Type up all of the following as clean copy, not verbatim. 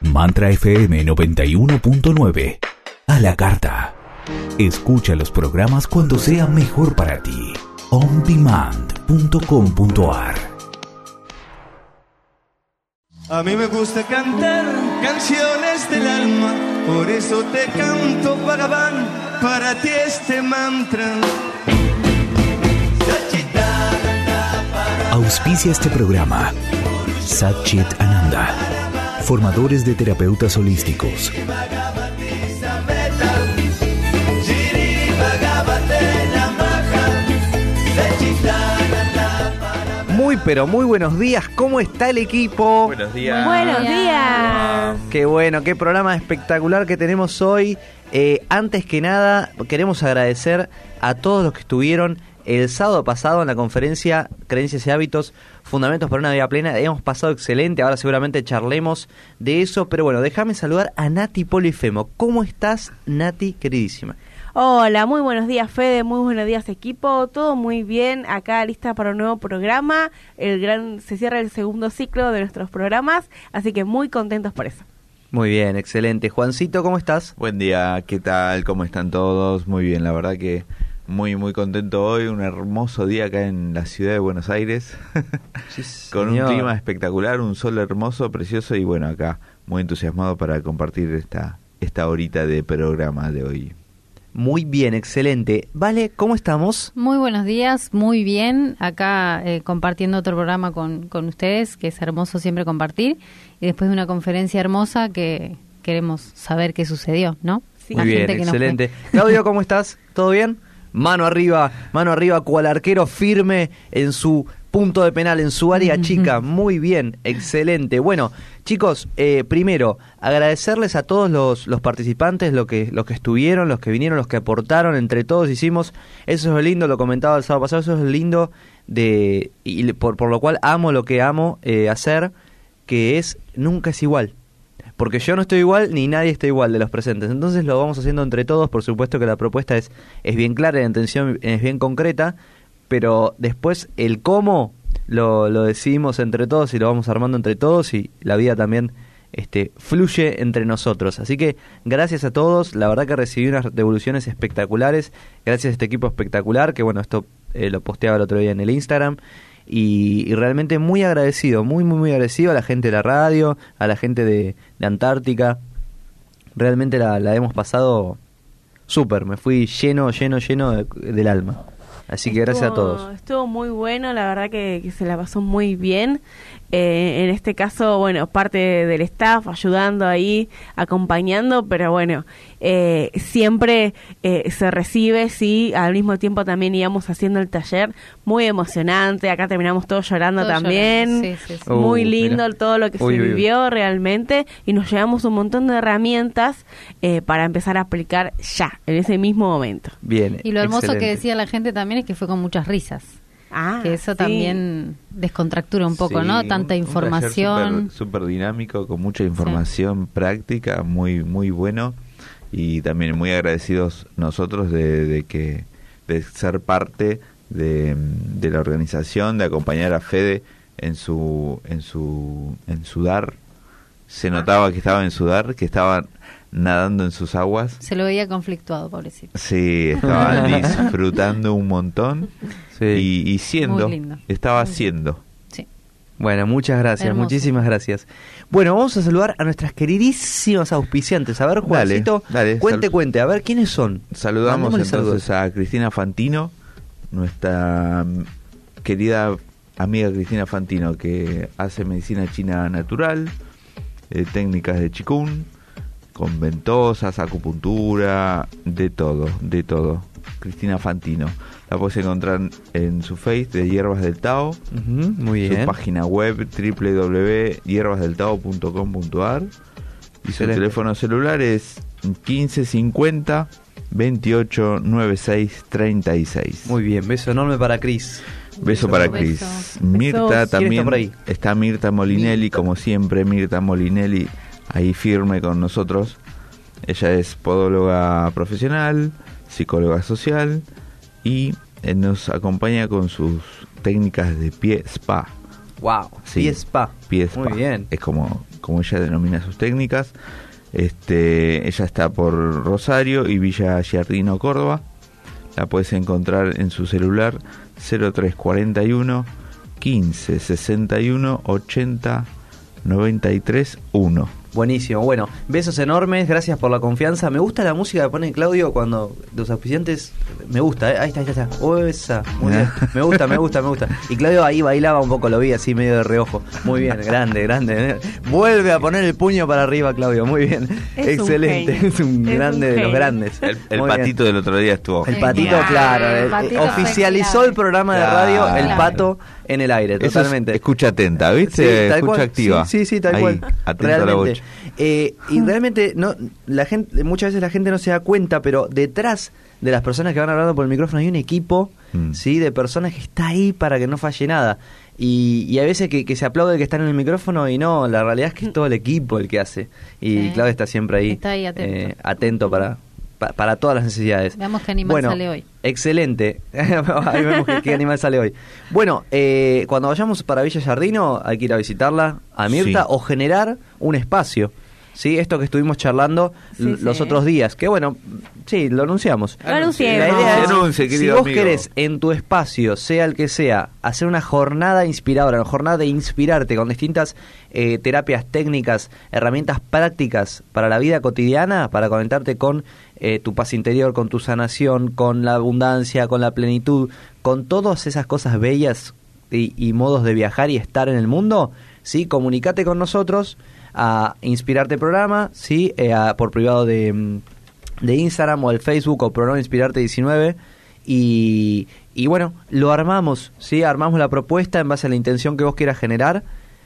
Mantra FM 91.9. A la carta. Escucha los programas cuando sea mejor para ti. ondemand.com.ar. A mí me gusta cantar canciones del alma, por eso te canto Bhagavan, para ti este mantra. Auspicia este programa Satchit Ananda, formadores de terapeutas holísticos. Pero muy buenos días, ¿cómo está el equipo? Buenos días. Buenos días. Qué bueno, qué programa espectacular que tenemos hoy. Antes que nada, queremos agradecer a todos los que estuvieron el sábado pasado en la conferencia Creencias y Hábitos, Fundamentos para una Vida Plena. Hemos pasado excelente, ahora seguramente charlemos de eso, pero bueno, déjame saludar a Nati Polifemo. ¿Cómo estás, Nati, queridísima? Hola, muy buenos días, Fede, muy buenos días, equipo, todo muy bien, acá lista para un nuevo programa, se cierra el segundo ciclo de nuestros programas, así que muy contentos por eso. Muy bien, excelente. Juancito, ¿cómo estás? Buen día, ¿qué tal? ¿Cómo están todos? Muy bien, la verdad que muy contento hoy, un hermoso día acá en la ciudad de Buenos Aires, Sí, con un señor. clima espectacular, un sol hermoso, precioso y bueno, acá muy entusiasmado para compartir esta horita de programa de hoy. Muy bien, excelente. Vale, ¿cómo estamos? Muy buenos días, muy bien. Acá compartiendo otro programa con ustedes, que es hermoso siempre compartir. Y después de una conferencia hermosa que queremos saber qué sucedió, ¿no? Sí. Muy La bien, gente que nos excelente. Claudio, ¿cómo estás? ¿Todo bien? Mano arriba, cual arquero firme en su punto de penal, en su área chica. Muy bien, excelente. Bueno, chicos, primero, agradecerles a todos los participantes, los que estuvieron, los que vinieron, los que aportaron, entre todos hicimos. Eso es lo lindo, lo comentaba el sábado pasado, eso es lo lindo y por lo cual amo lo que amo hacer, que es nunca es igual. Porque yo no estoy igual, ni nadie está igual de los presentes. Entonces lo vamos haciendo entre todos. Por supuesto que la propuesta es bien clara, la intención es bien concreta, pero después el cómo lo decidimos entre todos y lo vamos armando entre todos, y la vida también fluye entre nosotros. Así que gracias a todos, la verdad que recibí unas devoluciones espectaculares, gracias a este equipo espectacular, que bueno, esto lo posteaba el otro día en el Instagram. Y realmente muy agradecido, muy agradecido a la gente de la radio, a la gente de Antártica. Realmente la hemos pasado súper, me fui lleno del alma. Así que gracias a todos. Estuvo muy bueno, la verdad que se la pasó muy bien. En este caso, bueno, parte del staff ayudando ahí, acompañando, pero bueno, siempre se recibe, sí, al mismo tiempo también íbamos haciendo el taller, muy emocionante, acá terminamos todos llorando Todos también, llorando, sí. muy lindo mira. todo lo que se vivió realmente, y nos llevamos un montón de herramientas para empezar a aplicar ya, en ese mismo momento. Bien. Y lo hermoso excelente. que decía la gente también es que fue con muchas risas. Ah, Que eso sí. también descontractura un poco, Sí, ¿no? Tanta información. Un taller súper dinámico, con mucha información práctica, muy bueno, y también muy agradecidos nosotros de ser parte de la organización, de acompañar a Fede en su dar. Se notaba que estaba en su dar, que estaba nadando en sus aguas. Se lo veía conflictuado, pobrecito. Sí, estaba disfrutando un montón. Sí. Y siendo, Muy lindo. estaba Muy siendo. Sí. Bueno, muchas gracias, Hermoso. muchísimas gracias. Bueno, vamos a saludar a nuestras queridísimas auspiciantes. A ver, Juancito, dale, cuente, a ver, ¿quiénes son? Saludamos Mandémosle entonces saludos. a Cristina Fantino, nuestra querida amiga Cristina Fantino, que hace medicina china natural, técnicas de Qigong, con ventosas, acupuntura, de todo. Cristina Fantino. La puedes encontrar en su face de Hierbas del Tao, Ujú, muy su bien. página web www.hierbasdeltao.com.ar, y su Excelente. teléfono celular es 1550 28 96 36. Muy bien, beso enorme para Cris. Beso para Beso. Cris. Besos. Mirta ¿Quién también está por ahí? está Mirta Molinelli, como siempre, Mirta Molinelli ahí firme con nosotros. Ella es podóloga profesional, psicóloga social, y nos acompaña con sus técnicas de pie spa. Wow, Sí. pie spa. Pie spa. Muy bien. Es como como ella denomina sus técnicas. Ella está por Rosario y Villa Giardino, Córdoba. La puedes encontrar en su celular 0341 15 61 80 93 1. Buenísimo, bueno, besos enormes, gracias por la confianza. Me gusta la música que pone Claudio cuando los auspiciantes, me gusta, ahí está. Esa, muy bien. Me gusta. Y Claudio ahí bailaba un poco, lo vi así medio de reojo. Muy bien, grande. Vuelve a poner el puño para arriba, Claudio, muy bien. Es excelente, es un grande de los grandes. El Muy patito bien. del otro día estuvo. El patito, claro, El patito oficializó fue clave. el programa de Claro. radio, el Claro. pato en el aire, Eso es totalmente. escucha atenta, ¿viste? Sí, tal Escucha cual. activa. Sí, tal Ahí, cual. atenta a la Realmente. bocha. Y realmente la gente, muchas veces la gente no se da cuenta, pero detrás de las personas que van hablando por el micrófono hay un equipo, sí, de personas que está ahí para que no falle nada. Y hay veces que se aplaude el que está en el micrófono y no, la realidad es que es todo el equipo el que hace. Y Sí. Claudia está siempre ahí, Está ahí atento. atento para todas las necesidades. Veamos qué animal sale hoy. Excelente. Ahí vemos qué animal sale hoy. Bueno, cuando vayamos para Villa Giardino hay que ir a visitarla a Mirta Sí. o generar un espacio. Sí, esto que estuvimos charlando Sí, los sí. otros días, que bueno, sí, lo anunciamos. Lo anunciemos. La idea es, Anuncie, si querido vos amigo. querés en tu espacio, sea el que sea, hacer una jornada inspiradora, una jornada de inspirarte con distintas terapias técnicas, herramientas prácticas para la vida cotidiana, para conectarte con tu paz interior, con tu sanación, con la abundancia, con la plenitud, con todas esas cosas bellas y modos de viajar y estar en el mundo, ¿sí? Comunicate con nosotros a Inspirarte Programa, ¿sí? Por privado de Instagram o el Facebook o Programa Inspirarte 19 y bueno, lo armamos, ¿sí? Armamos la propuesta en base a la intención que vos quieras generar.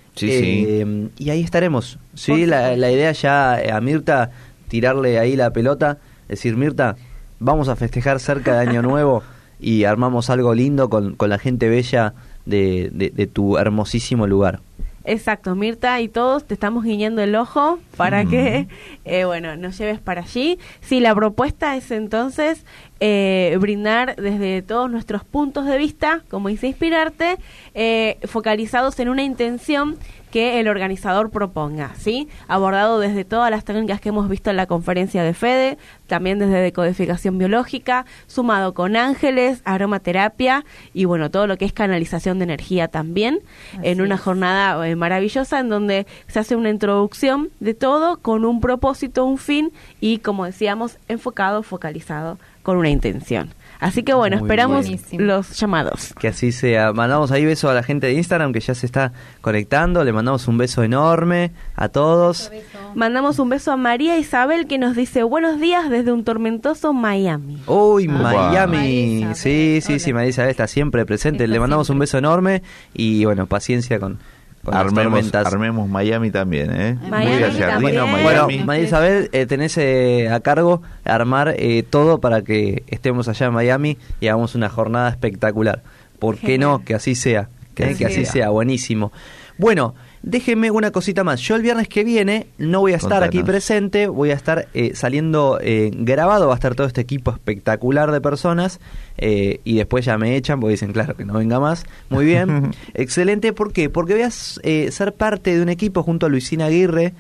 Sí. Y ahí estaremos, ¿sí? La idea ya a Mirta tirarle ahí la pelota, decir, Mirta, vamos a festejar cerca de Año Nuevo y armamos algo lindo con la gente bella de tu hermosísimo lugar. Exacto, Mirta y todos te estamos guiñando el ojo para que, nos lleves para allí. Sí, la propuesta es entonces brindar desde todos nuestros puntos de vista, como dice Inspirarte, focalizados en una intención que el organizador proponga, ¿sí? Abordado desde todas las técnicas que hemos visto en la conferencia de Fede, también desde decodificación biológica, sumado con ángeles, aromaterapia y bueno, todo lo que es canalización de energía también, en una jornada maravillosa en donde se hace una introducción de todo con un propósito, un fin y como decíamos, enfocado, focalizado con una intención. Así que bueno, Muy esperamos buenísimo. los llamados. Que así sea. Mandamos ahí beso a la gente de Instagram que ya se está conectando. Le mandamos un beso enorme a todos. Mandamos un beso a María Isabel que nos dice buenos días desde un tormentoso Miami. Uy, Wow. Miami. María Sí, Isabel, sí, hola. María Isabel está siempre presente. Está Le mandamos siempre. un beso enorme y bueno, paciencia con las tormentas. Armemos Miami también, Miami Villa Giardino, también. Bueno, Miami. María Isabel, tenés a cargo armar todo para que estemos allá en Miami y hagamos una jornada espectacular. ¿Por qué Genial. no? Que así sea. Que Así así sea. sea, buenísimo. Bueno, déjenme una cosita más. Yo el viernes que viene no voy a estar aquí Contanos. presente, voy a estar saliendo grabado, va a estar todo este equipo espectacular de personas y después ya me echan porque dicen, claro, que no venga más. Muy bien, excelente. ¿Por qué? Porque voy a ser parte de un equipo junto a Luisi Aguirre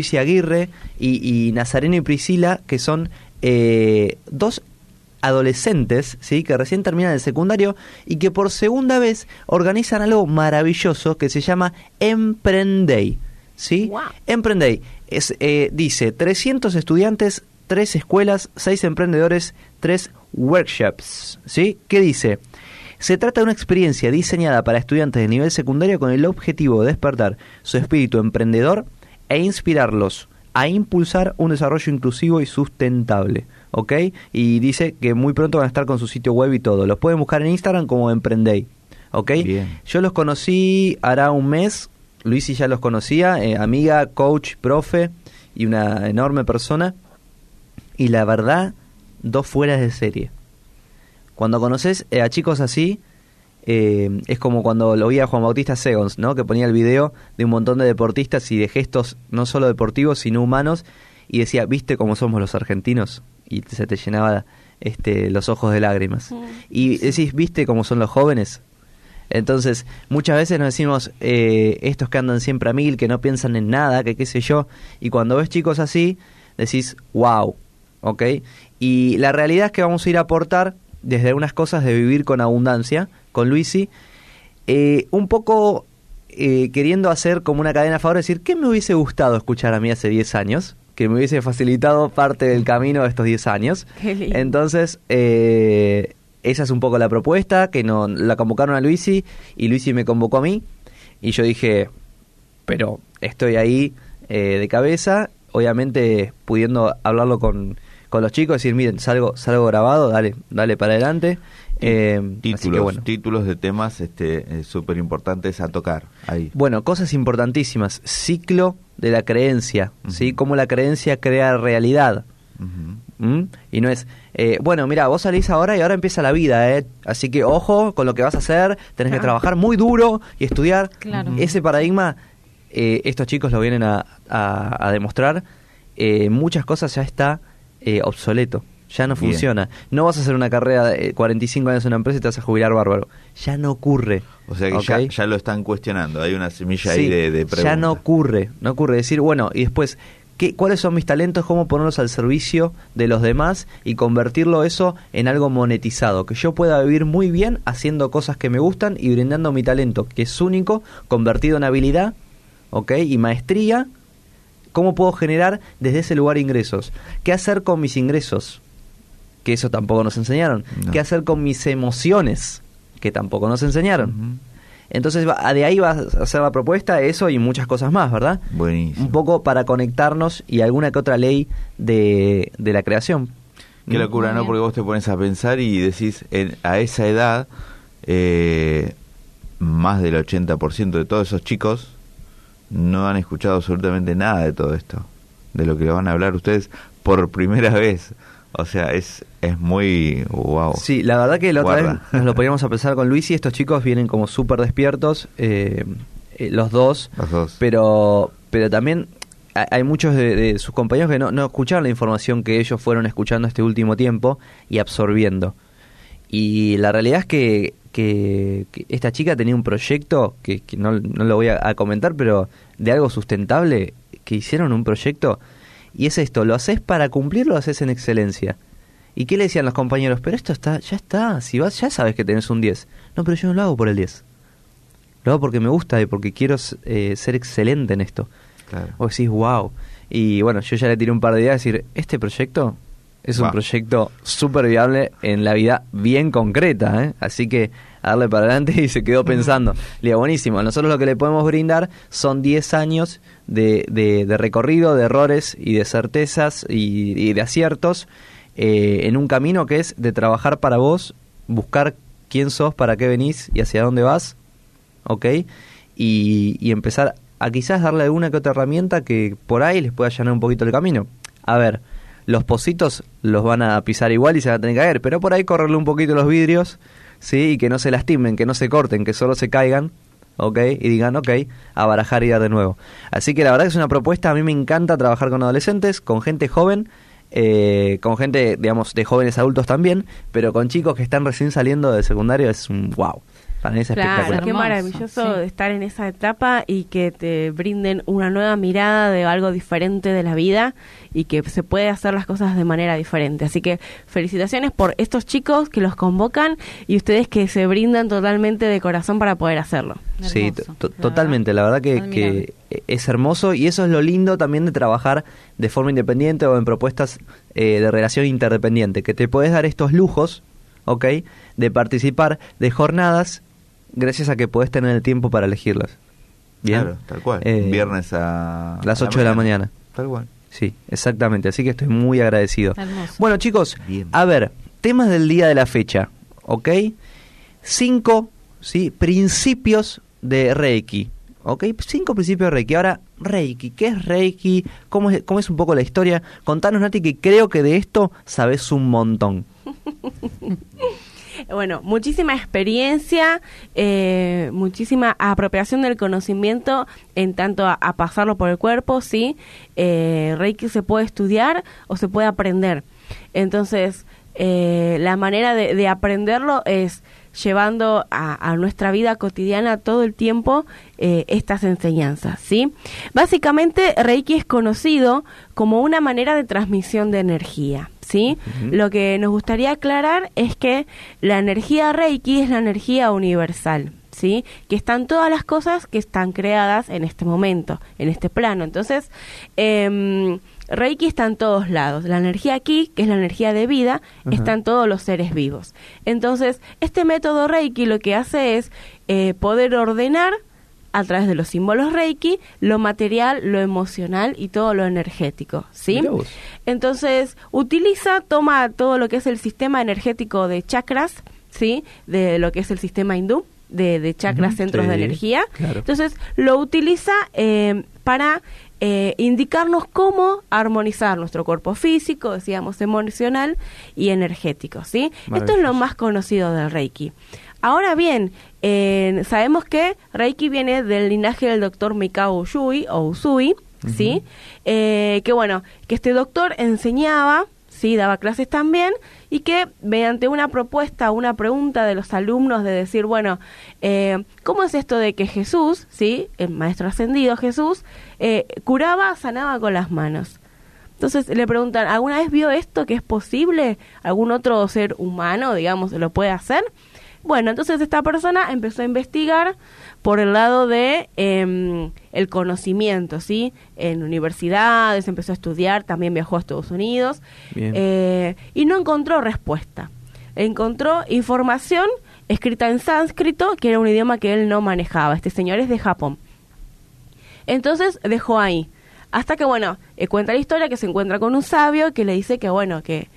y Nazareno y Priscila, que son dos adolescentes, ¿sí? Que recién terminan el secundario y que por segunda vez organizan algo maravilloso que se llama Emprendey, ¿sí? Wow. Emprendey dice 300 estudiantes, 3 escuelas, 6 emprendedores, 3 workshops, ¿sí? ¿Qué dice? Se trata de una experiencia diseñada para estudiantes de nivel secundario con el objetivo de despertar su espíritu emprendedor e inspirarlos a impulsar un desarrollo inclusivo y sustentable, ¿ok? Y dice que muy pronto van a estar con su sitio web y todo. Los pueden buscar en Instagram como Emprendey, ¿ok? Bien. Yo los conocí hará un mes, Luisi ya los conocía, amiga, coach, profe y una enorme persona. Y la verdad, 2 fueras de serie. Cuando conoces a chicos así, es como cuando lo vi a Juan Bautista Segons, ¿no? Que ponía el video de un montón de deportistas y de gestos no solo deportivos, sino humanos, y decía, ¿viste cómo somos los argentinos? Y se te llenaba los ojos de lágrimas. Y decís, ¿viste cómo son los jóvenes? Entonces, muchas veces nos decimos, estos que andan siempre a mil, que no piensan en nada, que qué sé yo, y cuando ves chicos así, decís, wow, ¿ok? Y la realidad es que vamos a ir a aportar desde algunas cosas de vivir con abundancia, con Luisi, un poco queriendo hacer como una cadena a favor, decir, ¿qué me hubiese gustado escuchar a mí hace 10 años? Que me hubiese facilitado parte del camino de estos 10 años. Qué lindo. Entonces, esa es un poco la propuesta, que no la convocaron a Luisi y Luisi me convocó a mí y yo dije, pero estoy ahí de cabeza, obviamente pudiendo hablarlo con los chicos, decir, miren, salgo grabado, dale para adelante. Así que bueno. Títulos de temas súper importantes a tocar ahí. Bueno, cosas importantísimas, ciclo de la creencia, ¿sí? Cómo la creencia crea realidad. Y no es, bueno, mira, vos salís ahora y ahora empieza la vida, así que ojo con lo que vas a hacer, tenés que trabajar muy duro y estudiar. Claro. Ese paradigma, estos chicos lo vienen a demostrar, muchas cosas ya está obsoleto, ya no Bien. funciona. No vas a hacer una carrera de 45 años en una empresa y te vas a jubilar bárbaro. Ya no ocurre. O sea que ¿ok? ya lo están cuestionando, hay una semilla Sí, ahí de pregunta. ya no ocurre. Decir, bueno, y después, ¿cuáles son mis talentos? ¿Cómo ponerlos al servicio de los demás y convertirlo eso en algo monetizado? Que yo pueda vivir muy bien haciendo cosas que me gustan y brindando mi talento, que es único, convertido en habilidad, ¿ok? Y maestría. ¿Cómo puedo generar desde ese lugar ingresos? ¿Qué hacer con mis ingresos? Que eso tampoco nos enseñaron. No. ¿Qué hacer con mis emociones? Que tampoco nos enseñaron. Entonces, de ahí va a ser la propuesta, eso y muchas cosas más, ¿verdad? Buenísimo. Un poco para conectarnos y alguna que otra ley de la creación. Qué locura, Muy ¿no? bien. Porque vos te pones a pensar y decís, a esa edad, más del 80% de todos esos chicos no han escuchado absolutamente nada de todo esto, de lo que le van a hablar ustedes por primera vez. O sea, es muy wow. Sí, la verdad que la otra Guarda. vez nos lo podíamos a pensar con Luis y estos chicos vienen como súper despiertos, los dos, Los dos. pero también hay muchos de sus compañeros que no escucharon la información que ellos fueron escuchando este último tiempo y absorbiendo. Y la realidad es que esta chica tenía un proyecto que no lo voy a comentar, pero de algo sustentable, que hicieron un proyecto, y es esto, lo haces para cumplirlo, lo haces en excelencia. ¿Y qué le decían los compañeros? Pero esto ya está, si vas ya sabes que tenés un 10. No, pero yo no lo hago por el 10. Lo hago porque me gusta y porque quiero ser excelente en esto. Claro. O decís, wow. Y bueno, yo ya le tiré un par de ideas, decir, este proyecto es un Wow. proyecto súper viable en la vida bien concreta, ¿eh? Así que a darle para adelante y se quedó pensando. Le digo, buenísimo, nosotros lo que le podemos brindar son 10 años de recorrido, de errores y de certezas y de aciertos en un camino que es de trabajar para vos, buscar quién sos, para qué venís y hacia dónde vas, ¿ok? Y empezar a quizás darle alguna que otra herramienta que por ahí les pueda allanar un poquito el camino. A ver, los pocitos los van a pisar igual y se van a tener que caer, pero por ahí correrle un poquito los vidrios, ¿sí? Y que no se lastimen, que no se corten, que solo se caigan, ¿ok? Y digan, ok, a barajar y dar de nuevo. Así que la verdad que es una propuesta, a mí me encanta trabajar con adolescentes, con gente joven, con gente, digamos, de jóvenes adultos también, pero con chicos que están recién saliendo de secundario es un wow. Para mí es Claro, espectacular. qué Hermoso, maravilloso sí. estar en esa etapa y que te brinden una nueva mirada de algo diferente de la vida y que se puede hacer las cosas de manera diferente. Así que felicitaciones por estos chicos que los convocan y ustedes que se brindan totalmente de corazón para poder hacerlo. Sí, Hermoso, la totalmente. La verdad que admirable. es hermoso y eso es lo lindo también de trabajar de forma independiente o en propuestas de relación interdependiente, que te podés dar estos lujos, ¿ok? De participar de jornadas gracias a que podés tener el tiempo para elegirlas. ¿Bien? Claro, tal cual. Viernes a las 8 de la mañana. Tal cual. Sí, exactamente. Así que estoy muy agradecido. Hermoso. Bueno, chicos, Bien. a ver, temas del día de la fecha, ¿ok? 5, ¿sí? Principios de Reiki, ¿ok? 5 principios de Reiki. Ahora, Reiki, ¿qué es Reiki? ¿Cómo es un poco la historia? Contanos, Nati, que creo que de esto sabes un montón. Bueno, muchísima experiencia, muchísima apropiación del conocimiento en tanto a pasarlo por el cuerpo, ¿sí? Reiki se puede estudiar o se puede aprender. Entonces, la manera de aprenderlo es llevando a nuestra vida cotidiana todo el tiempo estas enseñanzas, ¿sí? Básicamente, Reiki es conocido como una manera de transmisión de energía, ¿sí? Lo que nos gustaría aclarar es que la energía Reiki es la energía universal, ¿sí? Que están todas las cosas que están creadas en este momento, en este plano. Entonces, Reiki está en todos lados. La energía Ki, que es la energía de vida, está en todos los seres vivos. Entonces, este método Reiki lo que hace es poder ordenar a través de los símbolos Reiki lo material, lo emocional y todo lo energético, ¿sí? Entonces, toma todo lo que es el sistema energético de chakras, ¿sí? De lo que es el sistema hindú, de chakras, centros de energía. Claro. Entonces, lo utiliza para indicarnos cómo armonizar nuestro cuerpo físico, decíamos, emocional y energético, ¿sí? Esto es lo más conocido del Reiki. Ahora bien, sabemos que Reiki viene del linaje del doctor Mikao Usui, ¿sí? Que bueno, que este doctor enseñaba, sí, daba clases también, y que mediante una pregunta de los alumnos de decir, bueno, ¿cómo es esto de que Jesús, sí, el maestro ascendido Jesús, sanaba con las manos? Entonces le preguntan, ¿alguna vez vio esto que es posible? ¿Algún otro ser humano, digamos, lo puede hacer? Bueno, entonces esta persona empezó a investigar por el lado de el conocimiento, ¿sí? En universidades, empezó a estudiar, también viajó a Estados Unidos, y no encontró respuesta. Encontró información escrita en sánscrito, que era un idioma que él no manejaba. Este señor es de Japón. Entonces dejó ahí. Hasta que, bueno, cuenta la historia que se encuentra con un sabio que le dice que, bueno, que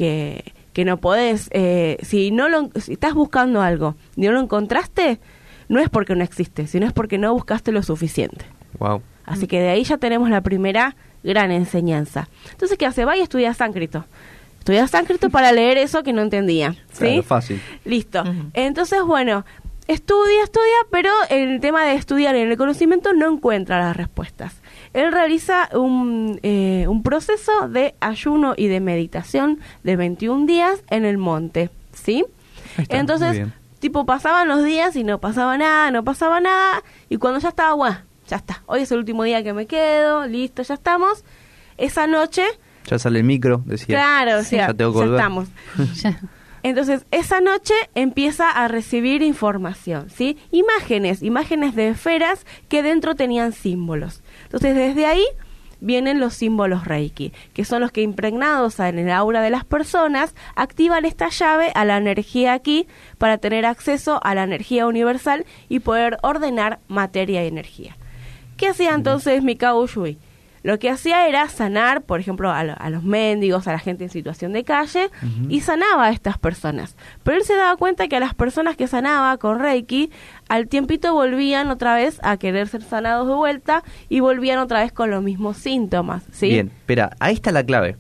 no podés, si estás buscando algo y no lo encontraste, no es porque no existe, sino es porque no buscaste lo suficiente. Wow. Así que de ahí ya tenemos la primera gran enseñanza. Entonces, ¿qué hace? Va y estudia sánscrito. Estudia sánscrito para leer eso que no entendía. ¿Sí? Claro, fácil. Listo. Entonces, bueno, estudia, pero en el tema de estudiar y en el conocimiento no encuentra las respuestas. Él realiza un proceso de ayuno y de meditación de 21 días en el monte, ¿sí? Entonces, tipo, pasaban los días y no pasaba nada, y cuando ya estaba, bueno, ya está, hoy es el último día que me quedo, listo, ya estamos, esa noche... Ya sale el micro, decía. Claro, o sea, ya tengo que volver. Estamos. Entonces, esa noche empieza a recibir información, ¿sí? Imágenes de esferas que dentro tenían símbolos. Entonces, desde ahí vienen los símbolos Reiki, que son los que impregnados en el aura de las personas activan esta llave a la energía aquí para tener acceso a la energía universal y poder ordenar materia y energía. ¿Qué hacía entonces Mikao Usui? Lo que hacía era sanar, por ejemplo, a los mendigos, a la gente en situación de calle, y sanaba a estas personas. Pero él se daba cuenta que a las personas que sanaba con Reiki, al tiempito volvían otra vez a querer ser sanados de vuelta y volvían otra vez con los mismos síntomas, ¿sí? Bien, espera, ahí está la clave.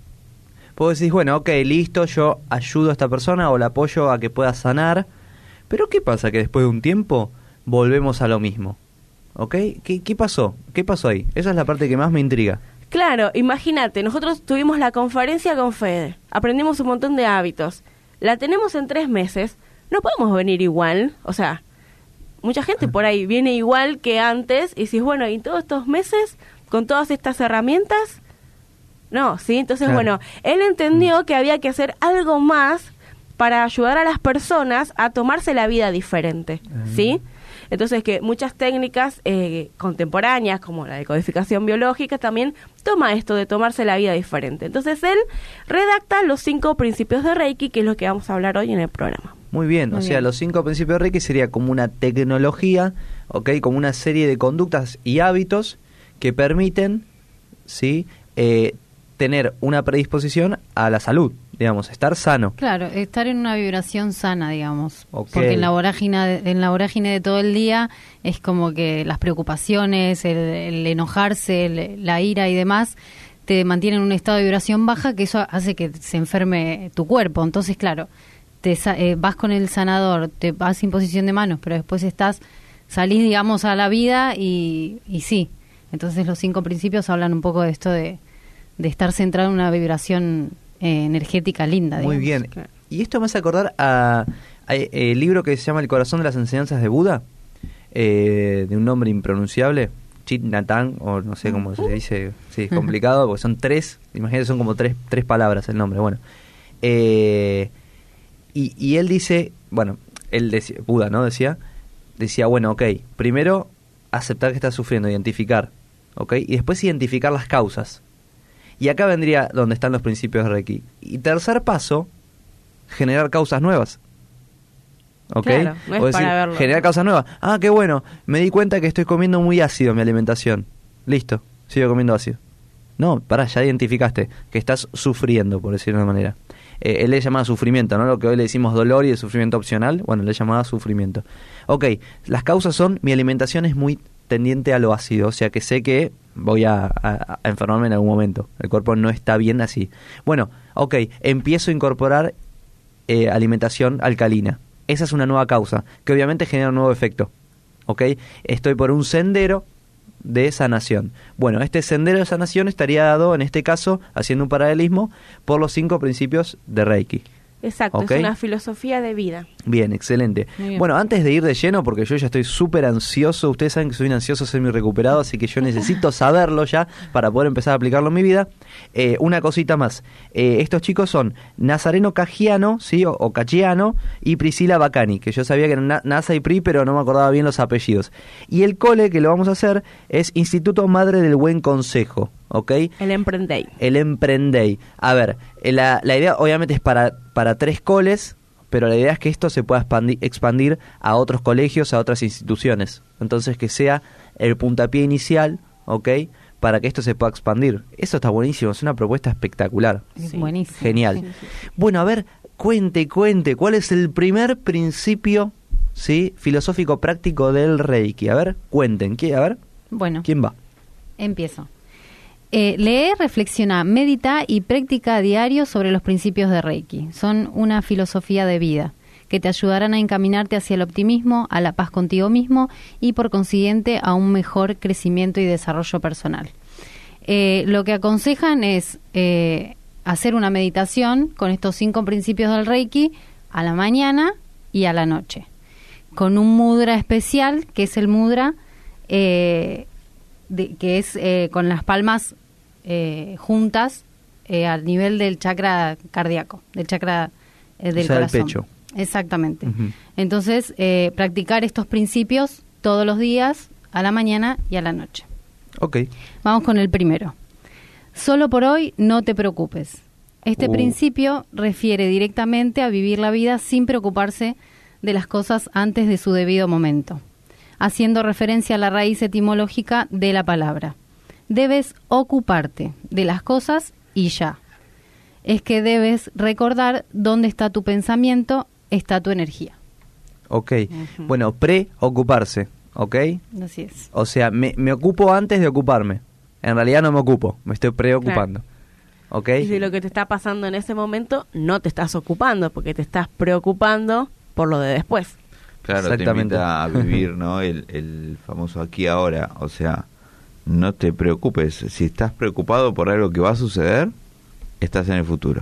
Vos decís, bueno, ok, listo, yo ayudo a esta persona o la apoyo a que pueda sanar, pero ¿qué pasa? Que después de un tiempo volvemos a lo mismo. ¿Ok? ¿Qué pasó? ¿Qué pasó ahí? Esa es la parte que más me intriga. Claro, imagínate, nosotros tuvimos la conferencia con Fede, aprendimos un montón de hábitos, la tenemos en 3 meses, no podemos venir igual, o sea, mucha gente por ahí viene igual que antes, y dices, bueno, ¿y todos estos meses con todas estas herramientas? No, ¿sí? Entonces, claro. Bueno, él entendió que había que hacer algo más para ayudar a las personas a tomarse la vida diferente, ¿sí? Entonces, que muchas técnicas contemporáneas, como la decodificación biológica, también toma esto de tomarse la vida diferente. Entonces, él redacta los 5 principios de Reiki, que es lo que vamos a hablar hoy en el programa. Muy bien, o sea, los 5 principios de Reiki sería como una tecnología, ¿ok? Como una serie de conductas y hábitos que permiten, ¿sí? Tener una predisposición a la salud, digamos, estar sano. Claro, estar en una vibración sana, digamos. Okay. Porque en la vorágine de todo el día es como que las preocupaciones, el enojarse, la ira y demás te mantienen en un estado de vibración baja, que eso hace que se enferme tu cuerpo. Entonces, claro, vas con el sanador, te vas sin posición de manos, pero después salís, digamos, a la vida y sí. Entonces los 5 principios hablan un poco de esto de estar centrado en una vibración energética linda. Muy digamos. bien. Y esto me hace acordar a Hay el libro que se llama El corazón de las enseñanzas de Buda, de un nombre impronunciable, Thich Nhat Hanh, o no sé cómo se dice, sí, es complicado, porque son 3, imagínate, son como tres palabras el nombre, bueno. Y él dice, bueno, él decía, Buda, ¿no? Decía, bueno, ok, primero aceptar que estás sufriendo, identificar, ok, y después identificar las causas. Y acá vendría donde están los principios de Reiki. Y tercer paso, generar causas nuevas. ¿Ok? Claro, no es o decir, para verlo. generar causas nuevas. Ah, qué bueno, me di cuenta que estoy comiendo muy ácido en mi alimentación. Listo, sigo comiendo ácido. No, pará, ya identificaste que estás sufriendo, por decirlo de una manera. Él le llamaba sufrimiento, ¿no? Lo que hoy le decimos dolor y el sufrimiento opcional, bueno, le llamaba sufrimiento. Ok, las causas son, mi alimentación es muy tendiente a lo ácido, o sea que sé que voy a enfermarme en algún momento. El cuerpo no está bien así. Bueno, ok, empiezo a incorporar alimentación alcalina. Esa es una nueva causa, que obviamente genera un nuevo efecto. ¿Ok? Estoy por un sendero de sanación. Bueno, este sendero de sanación estaría dado, en este caso, haciendo un paralelismo, por los 5 principios de Reiki. Exacto, ¿Ok? es una filosofía de vida. Bien, excelente. Muy bien. Bueno, antes de ir de lleno, porque yo ya estoy súper ansioso, ustedes saben que soy un ansioso semi-recuperado, así que yo necesito saberlo ya para poder empezar a aplicarlo en mi vida. Una cosita más. Estos chicos son Nazareno Caggiano, ¿sí? o Caggiano, y Priscila Bacani, que yo sabía que eran Nasa y Pri, pero no me acordaba bien los apellidos. Y el cole que lo vamos a hacer es Instituto Madre del Buen Consejo. ¿Ok? El Emprendei. El Emprendei. A ver, la idea obviamente es para 3 coles, pero la idea es que esto se pueda expandir a otros colegios, a otras instituciones. Entonces que sea el puntapié inicial, ¿ok? Para que esto se pueda expandir. Eso está buenísimo, es una propuesta espectacular. Es Sí. buenísimo. Genial. Sí. Bueno, a ver, cuente, ¿cuál es el primer principio, ¿sí? filosófico práctico del Reiki? A ver, cuenten, a ver, Bueno, ¿quién va? empiezo. Lee, reflexiona, medita y practica a diario sobre los principios de Reiki. Son una filosofía de vida que te ayudarán a encaminarte hacia el optimismo, a la paz contigo mismo y por consiguiente a un mejor crecimiento y desarrollo personal. Lo que aconsejan es hacer una meditación con estos 5 principios del Reiki a la mañana y a la noche, con un mudra especial que es el mudra que es con las palmas juntas al nivel del chakra cardíaco, del chakra del O sea, del corazón. pecho. Exactamente. Ujú. Entonces, practicar estos principios todos los días, a la mañana y a la noche. Ok. Vamos con el primero. Solo por hoy no te preocupes. Este principio refiere directamente a vivir la vida sin preocuparse de las cosas antes de su debido momento, haciendo referencia a la raíz etimológica de la palabra. Debes ocuparte de las cosas y ya. Es que debes recordar dónde está tu pensamiento, está tu energía. Ok. Bueno, preocuparse, ¿ok? Así es. O sea, me ocupo antes de ocuparme. En realidad no me ocupo, me estoy preocupando. ¿Ok? Y si lo que te está pasando en ese momento no te estás ocupando, porque te estás preocupando por lo de después. Claro, te Exactamente. invita a vivir, ¿no? El famoso aquí ahora. O sea, no te preocupes. Si estás preocupado por algo que va a suceder, estás en el futuro.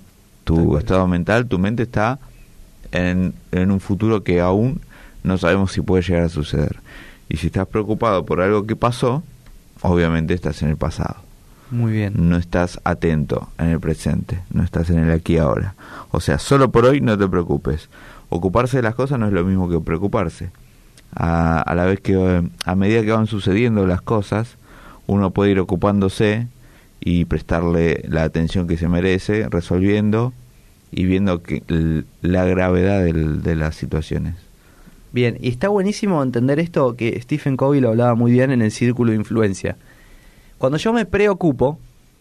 Tu estado mental, tu mente está en un futuro que aún no sabemos si puede llegar a suceder. Y si estás preocupado por algo que pasó, obviamente estás en el pasado. Muy bien. No estás atento en el presente, no estás en el aquí y ahora. O sea, solo por hoy no te preocupes. Ocuparse de las cosas no es lo mismo que preocuparse. A la vez que a medida que van sucediendo las cosas, uno puede ir ocupándose y prestarle la atención que se merece, resolviendo y viendo que la gravedad de las situaciones. Bien, y está buenísimo entender esto que Stephen Covey lo hablaba muy bien en el círculo de influencia. Cuando yo me preocupo,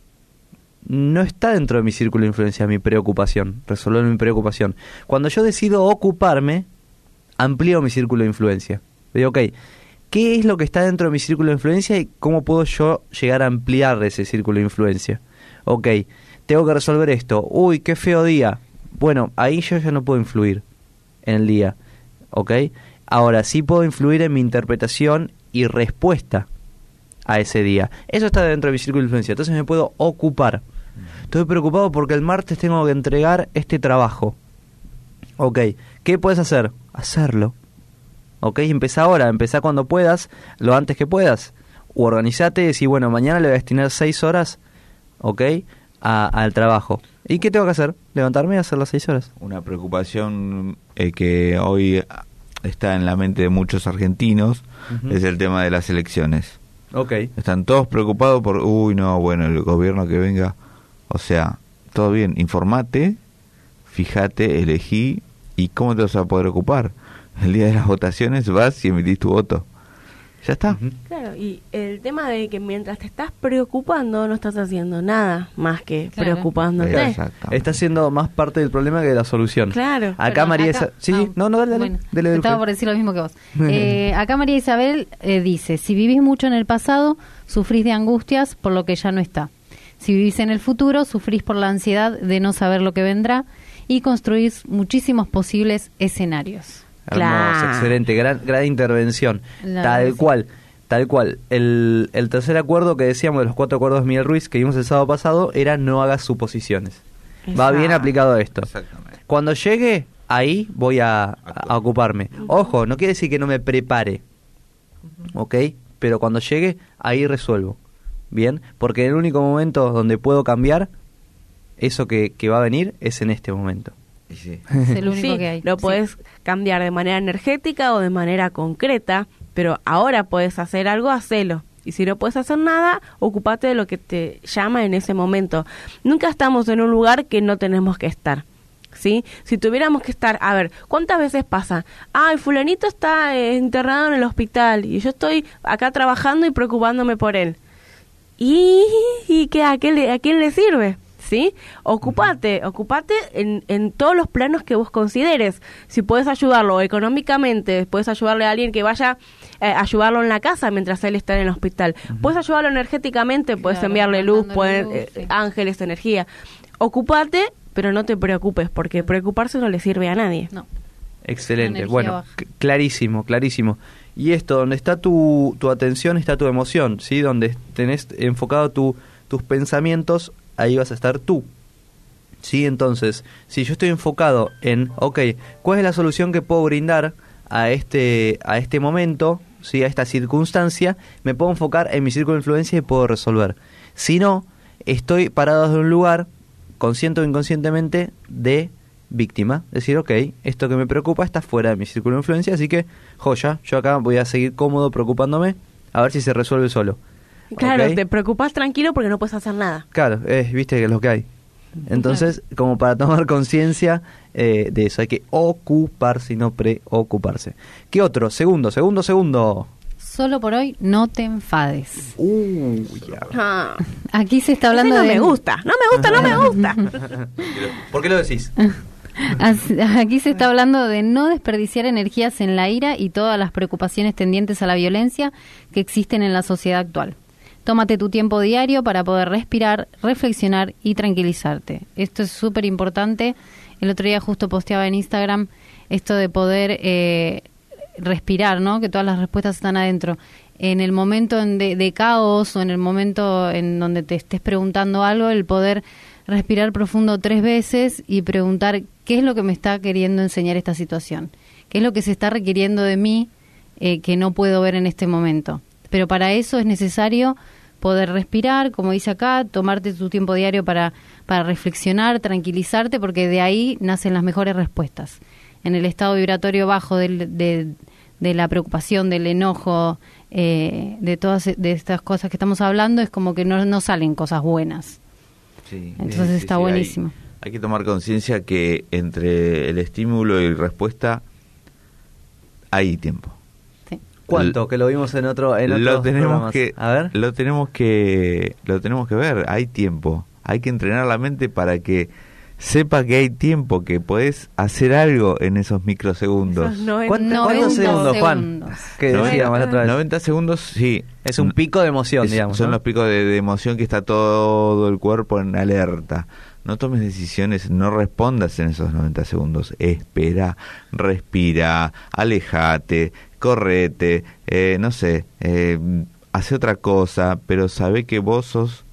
no está dentro de mi círculo de influencia mi preocupación, resolver mi preocupación. Cuando yo decido ocuparme, amplío mi círculo de influencia. Digo, ok, ¿qué es lo que está dentro de mi círculo de influencia y cómo puedo yo llegar a ampliar ese círculo de influencia? Ok, tengo que resolver esto. Uy, qué feo día. Bueno, ahí yo ya no puedo influir en el día. ¿Ok? Ahora sí puedo influir en mi interpretación y respuesta a ese día. Eso está dentro de mi círculo de influencia. Entonces me puedo ocupar. Estoy preocupado porque el martes tengo que entregar este trabajo. Ok, ¿Qué puedes hacer? Hacerlo. ¿Ok? Empezá ahora, empezá cuando puedas, lo antes que puedas. O organizate y decir, bueno, mañana le voy a destinar 6 horas, ¿ok? Al trabajo. ¿Y qué tengo que hacer? Levantarme y hacer las 6 horas. Una preocupación que hoy está en la mente de muchos argentinos es el tema de las elecciones. Ok. Están todos preocupados por, el gobierno que venga. O sea, todo bien, informate, fíjate, elegí, ¿y cómo te vas a poder ocupar? El día de las votaciones vas y emitís tu voto. Ya está. Claro, y el tema de que mientras te estás preocupando no estás haciendo nada más que preocupándote. Exactamente. Está siendo más parte del problema que de la solución. Claro. Acá Perdón, María acá- Isabel... Sí, dale. Bueno, Dale, estaba por decir lo mismo que vos. Acá María Isabel dice, si vivís mucho en el pasado, sufrís de angustias por lo que ya no está. Si vivís en el futuro, sufrís por la ansiedad de no saber lo que vendrá y construís muchísimos posibles escenarios. Hermoso, Claro. excelente, gran intervención. Tal cual. El tercer acuerdo que decíamos de los 4 acuerdos de Miguel Ruiz que vimos el sábado pasado era no hagas suposiciones. Va bien Exacto. aplicado a esto. Exactamente. Cuando llegue, ahí voy a ocuparme. Ojo, no quiere decir que no me prepare, ¿ok? Pero cuando llegue, ahí resuelvo. ¿Bien? Porque el único momento donde puedo cambiar eso que va a venir es en este momento. Y sí. Es el único Sí, que hay. lo Sí. puedes cambiar de manera energética o de manera concreta, pero ahora puedes hacer algo, hacelo. Y si no puedes hacer nada, ocúpate de lo que te llama en ese momento. Nunca estamos en un lugar que no tenemos que estar, ¿sí? Si tuviéramos que estar, a ver, ¿cuántas veces pasa? Ay, fulanito está internado en el hospital y yo estoy acá trabajando y preocupándome por él. ¿Y qué, a quién le sirve? ¿Sí? Ocúpate en todos los planos que vos consideres. Si puedes ayudarlo económicamente, puedes ayudarle a alguien que vaya a ayudarlo en la casa mientras él está en el hospital. Puedes ayudarlo energéticamente, puedes Claro, enviarle luz, mandándole puedes, luz, sí. ángeles, energía. Ocúpate, pero no te preocupes, porque preocuparse no le sirve a nadie. No. Excelente, Energía bueno, baja. clarísimo. Y esto, donde está tu atención, está tu emoción, ¿sí? Donde tenés enfocado tus pensamientos, ahí vas a estar tú. ¿Sí? Entonces, si yo estoy enfocado en, ok, ¿cuál es la solución que puedo brindar a este momento, ¿sí? A esta circunstancia? Me puedo enfocar en mi círculo de influencia y puedo resolver. Si no, estoy parado desde un lugar, consciente o inconscientemente, de víctima. Decir, ok, esto que me preocupa está fuera de mi círculo de influencia, así que, joya, yo acá voy a seguir cómodo preocupándome, a ver si se resuelve solo. Claro, ¿Ok? te preocupas tranquilo porque no puedes hacer nada. Claro, viste que es lo que hay. Entonces, como para tomar conciencia de eso, hay que ocuparse y no preocuparse. ¿Qué otro? Segundo. Solo por hoy, no te enfades. Ya. Ah, Aquí se está ese hablando no de... me gusta. ¿Por qué lo decís? Aquí se está hablando de no desperdiciar energías en la ira y todas las preocupaciones tendientes a la violencia que existen en la sociedad actual. Tómate tu tiempo diario para poder respirar, reflexionar y tranquilizarte. Esto es súper importante. El otro día justo posteaba en Instagram esto de poder respirar, ¿no? Que todas las respuestas están adentro. En el momento de caos o en el momento en donde te estés preguntando algo, el poder respirar profundo 3 veces y preguntar qué es lo que me está queriendo enseñar esta situación, qué es lo que se está requiriendo de mí que no puedo ver en este momento. Pero para eso es necesario poder respirar, como dice acá, tomarte tu tiempo diario para reflexionar, tranquilizarte, porque de ahí nacen las mejores respuestas. En el estado vibratorio bajo de la preocupación, del enojo, de todas de estas cosas que estamos hablando, es como que no salen cosas buenas. Sí, Entonces está buenísimo. Hay que tomar conciencia que entre el estímulo y respuesta hay tiempo. Sí. ¿Cuánto? Que lo vimos en otros Lo tenemos programas. que A ver. lo tenemos que ver. Hay tiempo. Hay que entrenar la mente para que sepa que hay tiempo, que podés hacer algo en esos microsegundos. Esos 90 ¿Cuántos segundos, Juan? segundos. Que decíamos la otra vez. 90 segundos, sí. Es un pico de emoción, Es- digamos. Son ¿no? los picos de emoción que está todo el cuerpo en alerta. No tomes decisiones, no respondas en esos 90 segundos. Espera, respira, alejate, correte, no sé, hace otra cosa, pero sabe que vos sos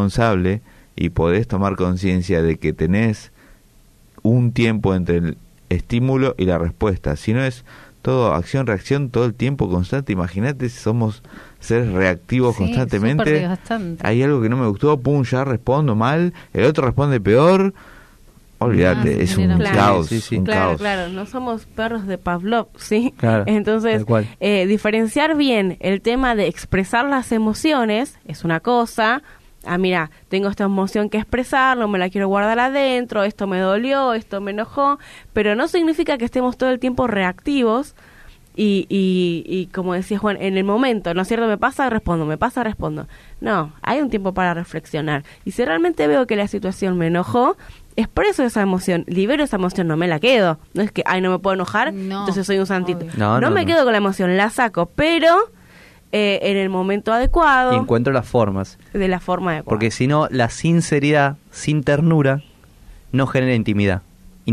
responsable y podés tomar conciencia de que tenés un tiempo entre estímulo y la respuesta. Si no es todo acción-reacción todo el tiempo constante, imagínate si somos seres reactivos Sí, constantemente. súper desgastante. Hay algo que no me gustó, pum, ya respondo mal, el otro responde peor. Olvídate, Ah, es sí, un claro. caos, Sí, sí. un Claro, caos. claro, no somos perros de Pavlov, ¿sí? Claro, Entonces, tal cual. Diferenciar bien el tema de expresar las emociones es una cosa. Ah, mira, tengo esta emoción que expresar, no me la quiero guardar adentro, esto me dolió, esto me enojó, pero no significa que estemos todo el tiempo reactivos y como decía Juan, en el momento, ¿no es cierto? Me pasa, respondo. No, hay un tiempo para reflexionar. Y si realmente veo que la situación me enojó, expreso esa emoción, libero esa emoción, no me la quedo. No es que, ay, no me puedo enojar, No, entonces soy un santito. obvio. No, me no. quedo con la emoción, la saco, pero en el momento Y adecuado, encuentro las formas. de la forma adecuada. Porque si no, la sinceridad sin ternura no genera intimida,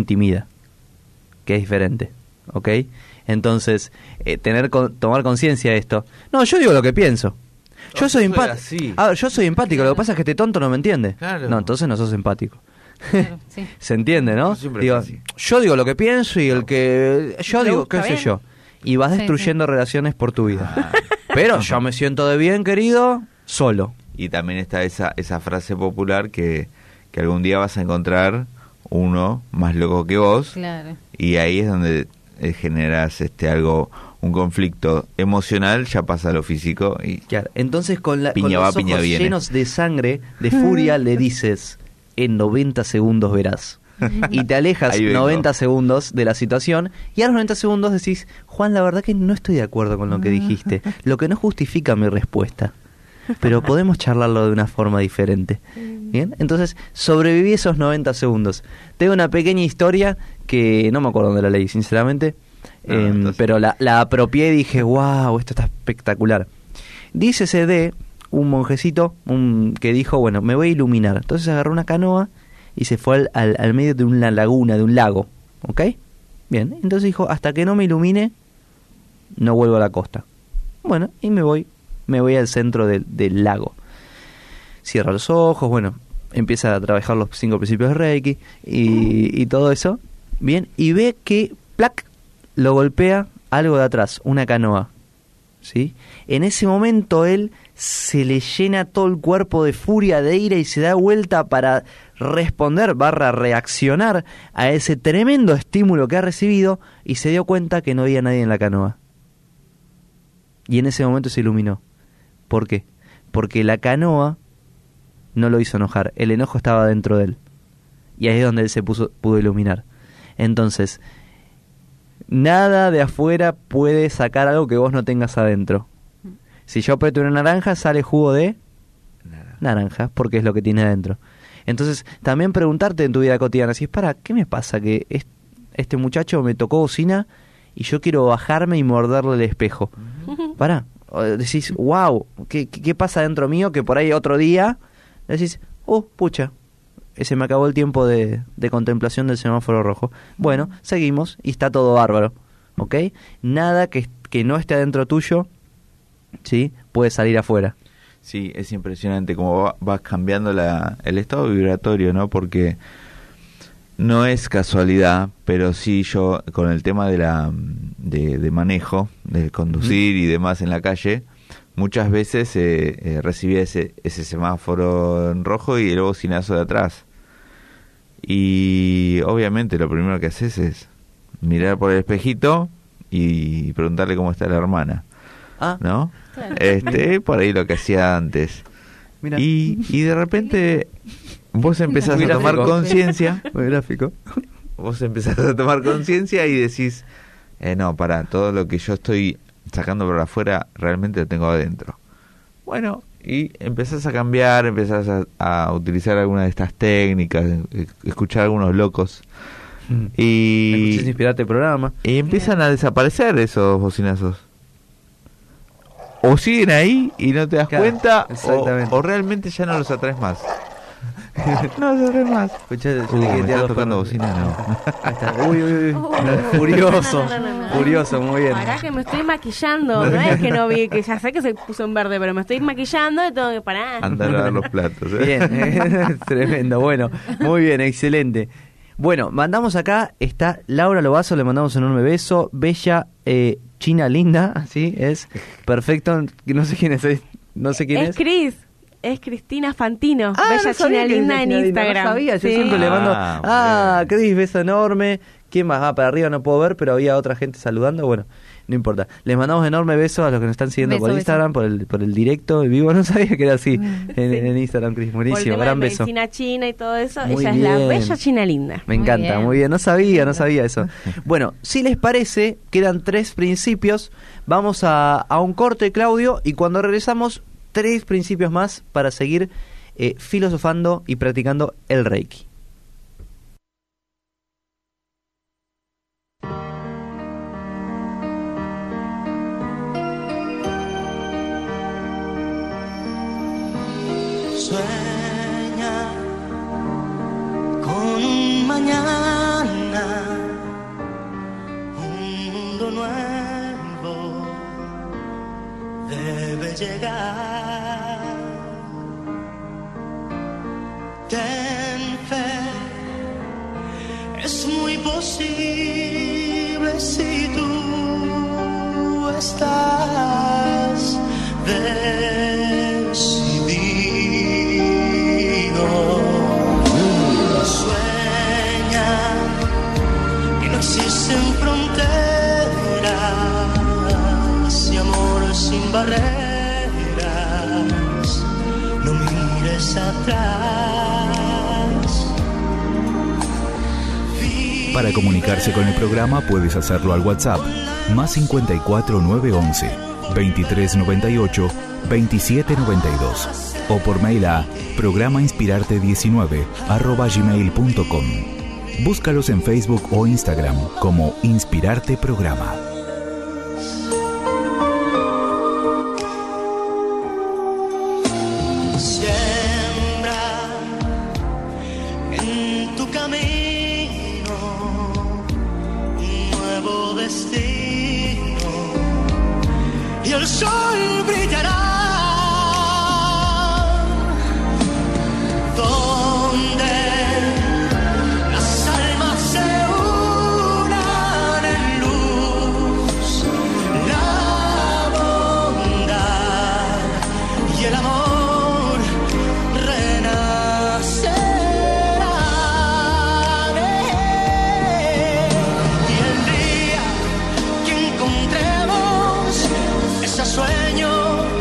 que es diferente, ¿ok? Entonces, tomar conciencia de esto. No, yo digo lo que pienso. Yo No, soy yo soy empático. así. A ver, yo soy empático, lo que pasa es que este tonto no me entiende. Claro. No, entonces no sos empático. Claro, sí. Se entiende, ¿no? Yo siempre Digo, fui así. yo digo lo que pienso y el que... Yo ¿Le digo, gusta qué sé bien? yo. Y vas Sí, destruyendo relaciones por tu vida. Pero yo me siento de bien, querido, solo. Y también está esa frase popular que algún día vas a encontrar uno más loco que vos, Claro. y ahí es donde generas un conflicto emocional, ya pasa a lo físico y Claro, entonces con Piña los va, ojos piña viene. llenos de sangre, de furia, le dices, en 90 segundos verás. Y te alejas Ahí vengo. 90 segundos de la situación y a los 90 segundos decís, Juan, la verdad que no estoy de acuerdo con lo que dijiste, lo que no justifica mi respuesta, pero podemos charlarlo de una forma diferente. Bien, entonces sobreviví esos 90 segundos. Tengo una pequeña historia que no me acuerdo dónde la leí, sinceramente, Entonces- pero la apropié y dije, wow, esto está espectacular. Dícese de un monjecito que dijo, bueno, me voy a iluminar. Entonces agarró una canoa y se fue al medio de una laguna, de un lago. ¿Ok? Bien, entonces dijo, hasta que no me ilumine, no vuelvo a la costa. Bueno, y me voy al centro del lago. Cierra los ojos, bueno, empieza a trabajar los 5 principios de Reiki y todo eso. Bien, y ve que, ¡plac!, lo golpea algo de atrás, una canoa. ¿Sí? En ese momento él se le llena todo el cuerpo de furia, de ira y se da vuelta para responder / reaccionar a ese tremendo estímulo que ha recibido y se dio cuenta que no había nadie en la canoa. Y en ese momento se iluminó. ¿Por qué? Porque la canoa no lo hizo enojar, el enojo estaba dentro de él. Y ahí es donde él se pudo iluminar. Entonces, nada de afuera puede sacar algo que vos no tengas adentro. Si yo aprieto una naranja, sale jugo de naranja, porque es lo que tiene adentro. Entonces, también preguntarte en tu vida cotidiana, si es para, ¿qué me pasa? Que este muchacho me tocó bocina y yo quiero bajarme y morderle el espejo. Para, decís, wow, ¿qué pasa dentro mío? Que por ahí otro día decís, pucha, se me acabó el tiempo de contemplación del semáforo rojo. Bueno, seguimos y está todo bárbaro, ¿ok? Nada que no esté adentro tuyo, ¿sí?, puede salir afuera. sí, es impresionante cómo vas cambiando el estado vibratorio, ¿no? Porque no es casualidad, pero sí yo con el tema de manejo, de conducir y demás en la calle, muchas veces recibía ese semáforo en rojo y el bocinazo de atrás. Y obviamente lo primero que haces es mirar por el espejito y preguntarle cómo está la hermana, ¿no? Claro. Por ahí lo que hacía antes. Mira. Y de repente vos empezás Muy a tomar gráfico. conciencia, Muy gráfico. vos empezás a tomar conciencia y decís, no, pará, todo lo que yo estoy sacando por afuera realmente lo tengo adentro. Bueno, y empezás a cambiar, empezás a utilizar alguna de estas técnicas, escuchar a algunos locos y Escuchás Inspirarte el programa. empiezan a desaparecer esos bocinazos. O siguen ahí y no te das Claro, cuenta, exactamente. o realmente ya no los atraes más. No los atraes más. Escuchá, yo Me le quedé está dos tocando perros. bocina, no. Ahí está. Uy. Furioso. No. Furioso, muy bien. Pará que me estoy maquillando, no es que no vi, que ya sé que se puso en verde, pero me estoy maquillando y tengo que parar. Anda a lavar los platos. Bien, tremendo, bueno, muy bien, excelente. Bueno, mandamos acá, está Laura Lobazo, le mandamos un enorme beso. Bella, China linda, así es. Perfecto, no sé quién es, no sé quién es. Es Cris. Es Cristina Fantino, Bella no sabía China que Linda era en China Linda, Instagram. No sabía, yo Sí. siempre le mando, Cris, beso enorme. ¿Quién más? Para arriba no puedo ver, pero había otra gente saludando, bueno, no importa. Les mandamos enorme beso a los que nos están siguiendo por Instagram, por el directo, en vivo, no sabía que era así en Instagram, Cris, buenísimo, gran beso. Medicina china y todo eso, Muy ella bien. es la Bella China Linda. Me encanta, muy bien, no sabía eso. Bueno, si les parece, quedan 3 principios, vamos a un corte, Claudio, y cuando regresamos, 3 principios más para seguir filosofando y practicando el Reiki. Sueña con un mañana, un mundo nuevo debe llegar. Ten fe, es muy posible si tú estás decidido. Sueña que no existen fronteras y amor sin barreras. No mires atrás. Para comunicarse con el programa puedes hacerlo al WhatsApp más 54 911 2398 2792 o por mail a programainspirarte19@gmail.com. Búscalos en Facebook o Instagram como Inspirarte Programa. Siembra en tu camino un nuevo destino y el sol brillará donde las almas se unan en luz, la bondad y el amor renacerán. Y el día que encontremos ese sueño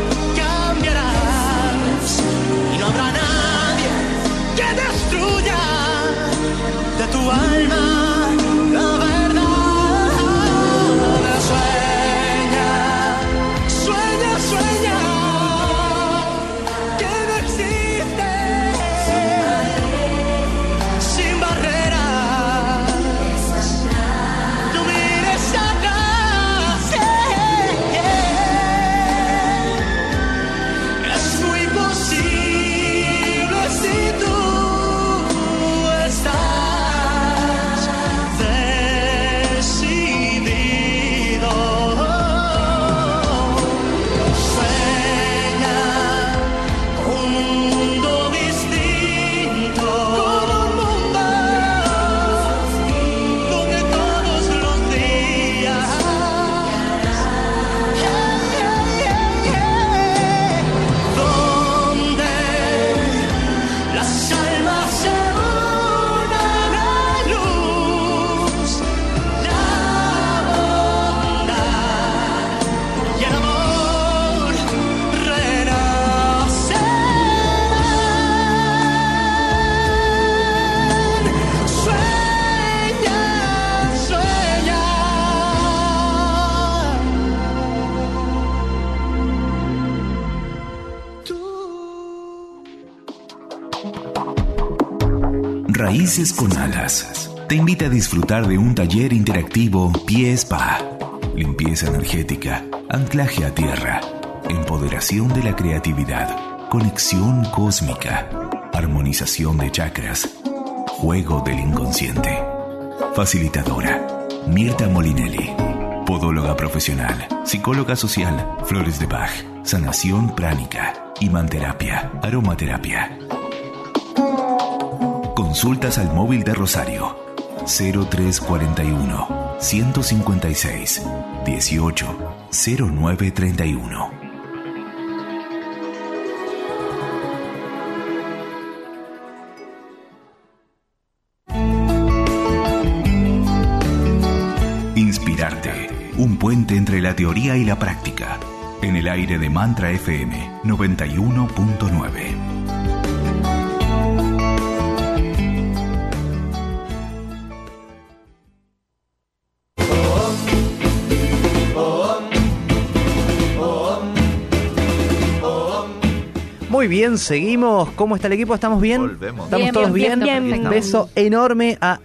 cambiarás y no habrá nadie que destruya de tu alma la verdad. Sueña, sueña, sueña que no existe sin barreras. No mires atrás. Es muy posible si tú estás decidido. Sueña con un mundo distinto, con un mundo donde todos los días donde las almas se unan a luz, la bondad y el amor renacerán. Sueña, sueña. Raíces con Alas te invita a disfrutar de un taller interactivo Pie Spa. Limpieza energética, anclaje a tierra, empoderación de la creatividad, conexión cósmica, armonización de chakras, juego del inconsciente. Facilitadora Mirta Molinelli, podóloga profesional, psicóloga social, flores de Bach, sanación pránica, imanterapia, aromaterapia. Consultas al móvil de Rosario 0341 156 18 0931. Inspirarte, un puente entre la teoría y la práctica. En el aire de Mantra FM 91.9. Muy bien, seguimos. ¿Cómo está el equipo? ¿Estamos bien? Volvemos. ¿Estamos todos bien? bien. Un beso enorme a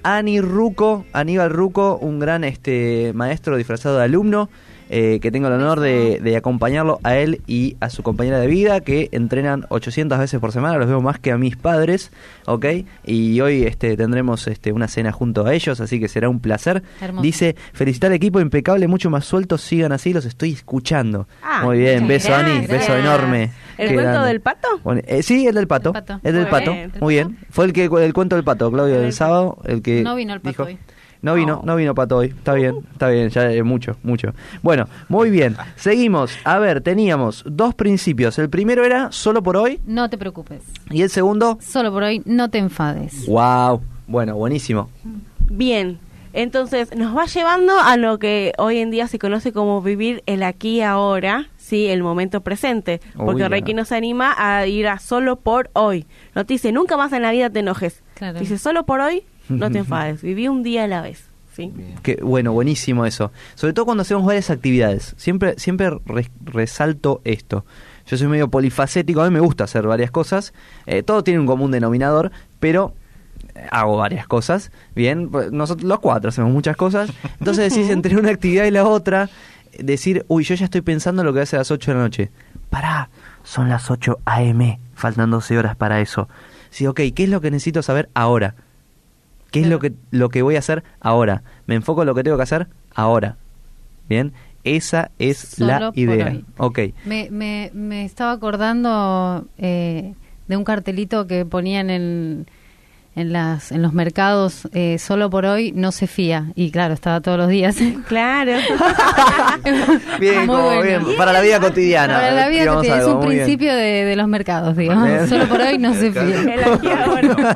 Aníbal Ruco, un gran maestro disfrazado de alumno, que tengo el honor de acompañarlo a él y a su compañera de vida, que entrenan 800 veces por semana. Los veo más que a mis padres, ¿ok? Y hoy tendremos una cena junto a ellos, así que será un placer. Hermoso. Dice, felicitar al equipo, impecable, mucho más sueltos, sigan así, los estoy escuchando. Muy bien, beso gracias. Ani, beso enorme. ¿El Qué cuento grande. del pato? Bueno, sí, el del pato. El pato. El del Muy pato. bien. Muy bien. Fue el cuento del pato, Claudio, del sábado. El que No vino el pato dijo. hoy. No vino pato hoy. Está bien, ya mucho. Bueno, muy bien. Seguimos. A ver, teníamos dos principios. El primero era solo por hoy. No te preocupes. Y el segundo, Solo por hoy, no te enfades. wow. Bueno, buenísimo. Bien. Entonces, nos va llevando a lo que hoy en día se conoce como vivir el aquí y ahora, ¿sí? El momento presente. Porque Uy, Reiki ya. nos anima a ir a solo por hoy. No te dice, nunca más en la vida te enojes. Claro. Te dice, solo por hoy, no te enfades. Viví un día a la vez, ¿sí? Que, bueno, buenísimo eso. Sobre todo cuando hacemos varias actividades. Siempre resalto esto. Yo soy medio polifacético, a mí me gusta hacer varias cosas. Todo tiene un común denominador, pero hago varias cosas. Bien, pues, nosotros los cuatro hacemos muchas cosas. Entonces decís entre una actividad y la otra, decir, uy, yo ya estoy pensando en lo que hace a las 8 de la noche. Pará, son las 8 a.m., faltan 12 horas para eso. Sí, ok, ¿qué es lo que necesito saber ahora? ¿Qué es lo que voy a hacer ahora? Me enfoco en lo que tengo que hacer ahora. Bien, esa es Solo la por idea. hoy. Ok. Me estaba acordando de un cartelito que ponían en los mercados, solo por hoy no se fía. Y claro, estaba todos los días. Claro. Bien, Muy como bueno. bien, para la vida cotidiana. Para la vida digamos cotidiana, es algo, un muy bien. principio de los mercados, digamos. Bien. Solo por hoy no se fía. El aquí y ahora.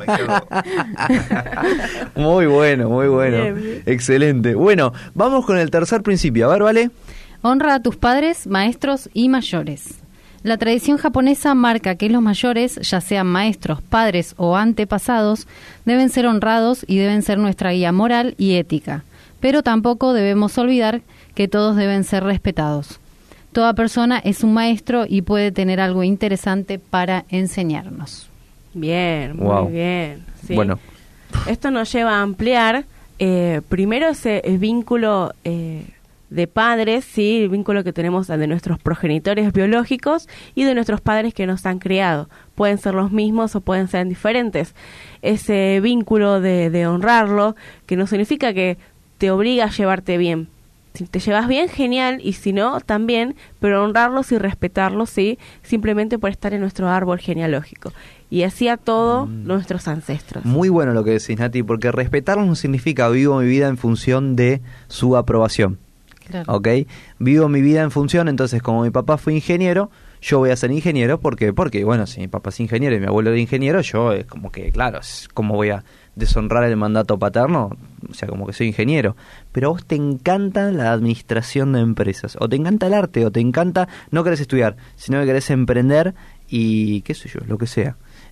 Muy bueno. Bien, bien. Excelente. Bueno, vamos con el tercer principio. A ver, ¿vale? Honra a tus padres, maestros y mayores. La tradición japonesa marca que los mayores, ya sean maestros, padres o antepasados, deben ser honrados y deben ser nuestra guía moral y ética. Pero tampoco debemos olvidar que todos deben ser respetados. Toda persona es un maestro y puede tener algo interesante para enseñarnos. Bien, muy Wow. bien. Sí. Bueno, Esto nos lleva a ampliar primero ese vínculo de padres, sí, el vínculo que tenemos de nuestros progenitores biológicos y de nuestros padres que nos han criado. Pueden ser los mismos o pueden ser diferentes. Ese vínculo de honrarlo, que no significa que te obliga a llevarte bien. Si te llevas bien, genial, y si no, también, pero honrarlos y respetarlos, sí, simplemente por estar en nuestro árbol genealógico. Y así a todos nuestros ancestros. muy bueno lo que decís, Nati, porque respetarlos no significa vivo mi vida en función de su aprobación. Claro. ¿Ok? Vivo mi vida en función, entonces como mi papá fue ingeniero, yo voy a ser ingeniero porque bueno, si mi papá es ingeniero y mi abuelo era ingeniero, yo es como que, claro, ¿cómo voy a deshonrar el mandato paterno? O sea, como que soy ingeniero. Pero a vos te encanta la administración de empresas, o te encanta el arte, o te encanta, no querés estudiar, sino que querés emprender y qué sé yo, lo que sea.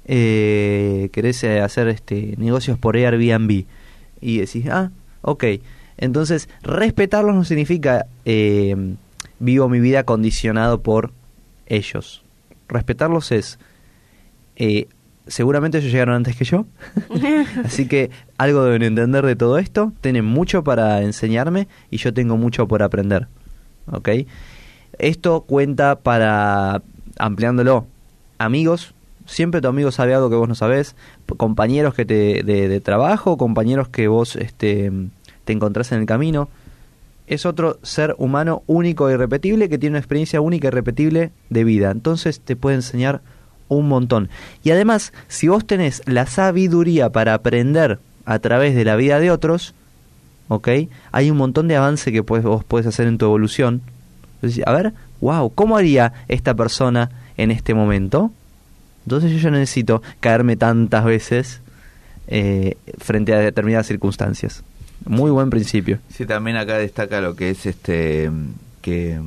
Querés hacer negocios por Airbnb y decís, ok. Entonces, respetarlos no significa vivo mi vida condicionado por ellos. Respetarlos es, seguramente ellos llegaron antes que yo, así que algo deben entender de todo esto, tienen mucho para enseñarme y yo tengo mucho por aprender. ¿Ok? Esto cuenta para, ampliándolo, amigos. Siempre tu amigo sabe algo que vos no sabés, compañeros que de trabajo, compañeros que vos te encontrás en el camino. Es otro ser humano único e irrepetible que tiene una experiencia única e irrepetible de vida. Entonces te puede enseñar un montón. Y además, si vos tenés la sabiduría para aprender a través de la vida de otros, ¿ok? Hay un montón de avance que vos podés hacer en tu evolución. Entonces, a ver, wow, ¿cómo haría esta persona en este momento? Entonces yo ya no necesito caerme tantas veces frente a determinadas circunstancias. Muy buen principio. Sí, también acá destaca lo que es que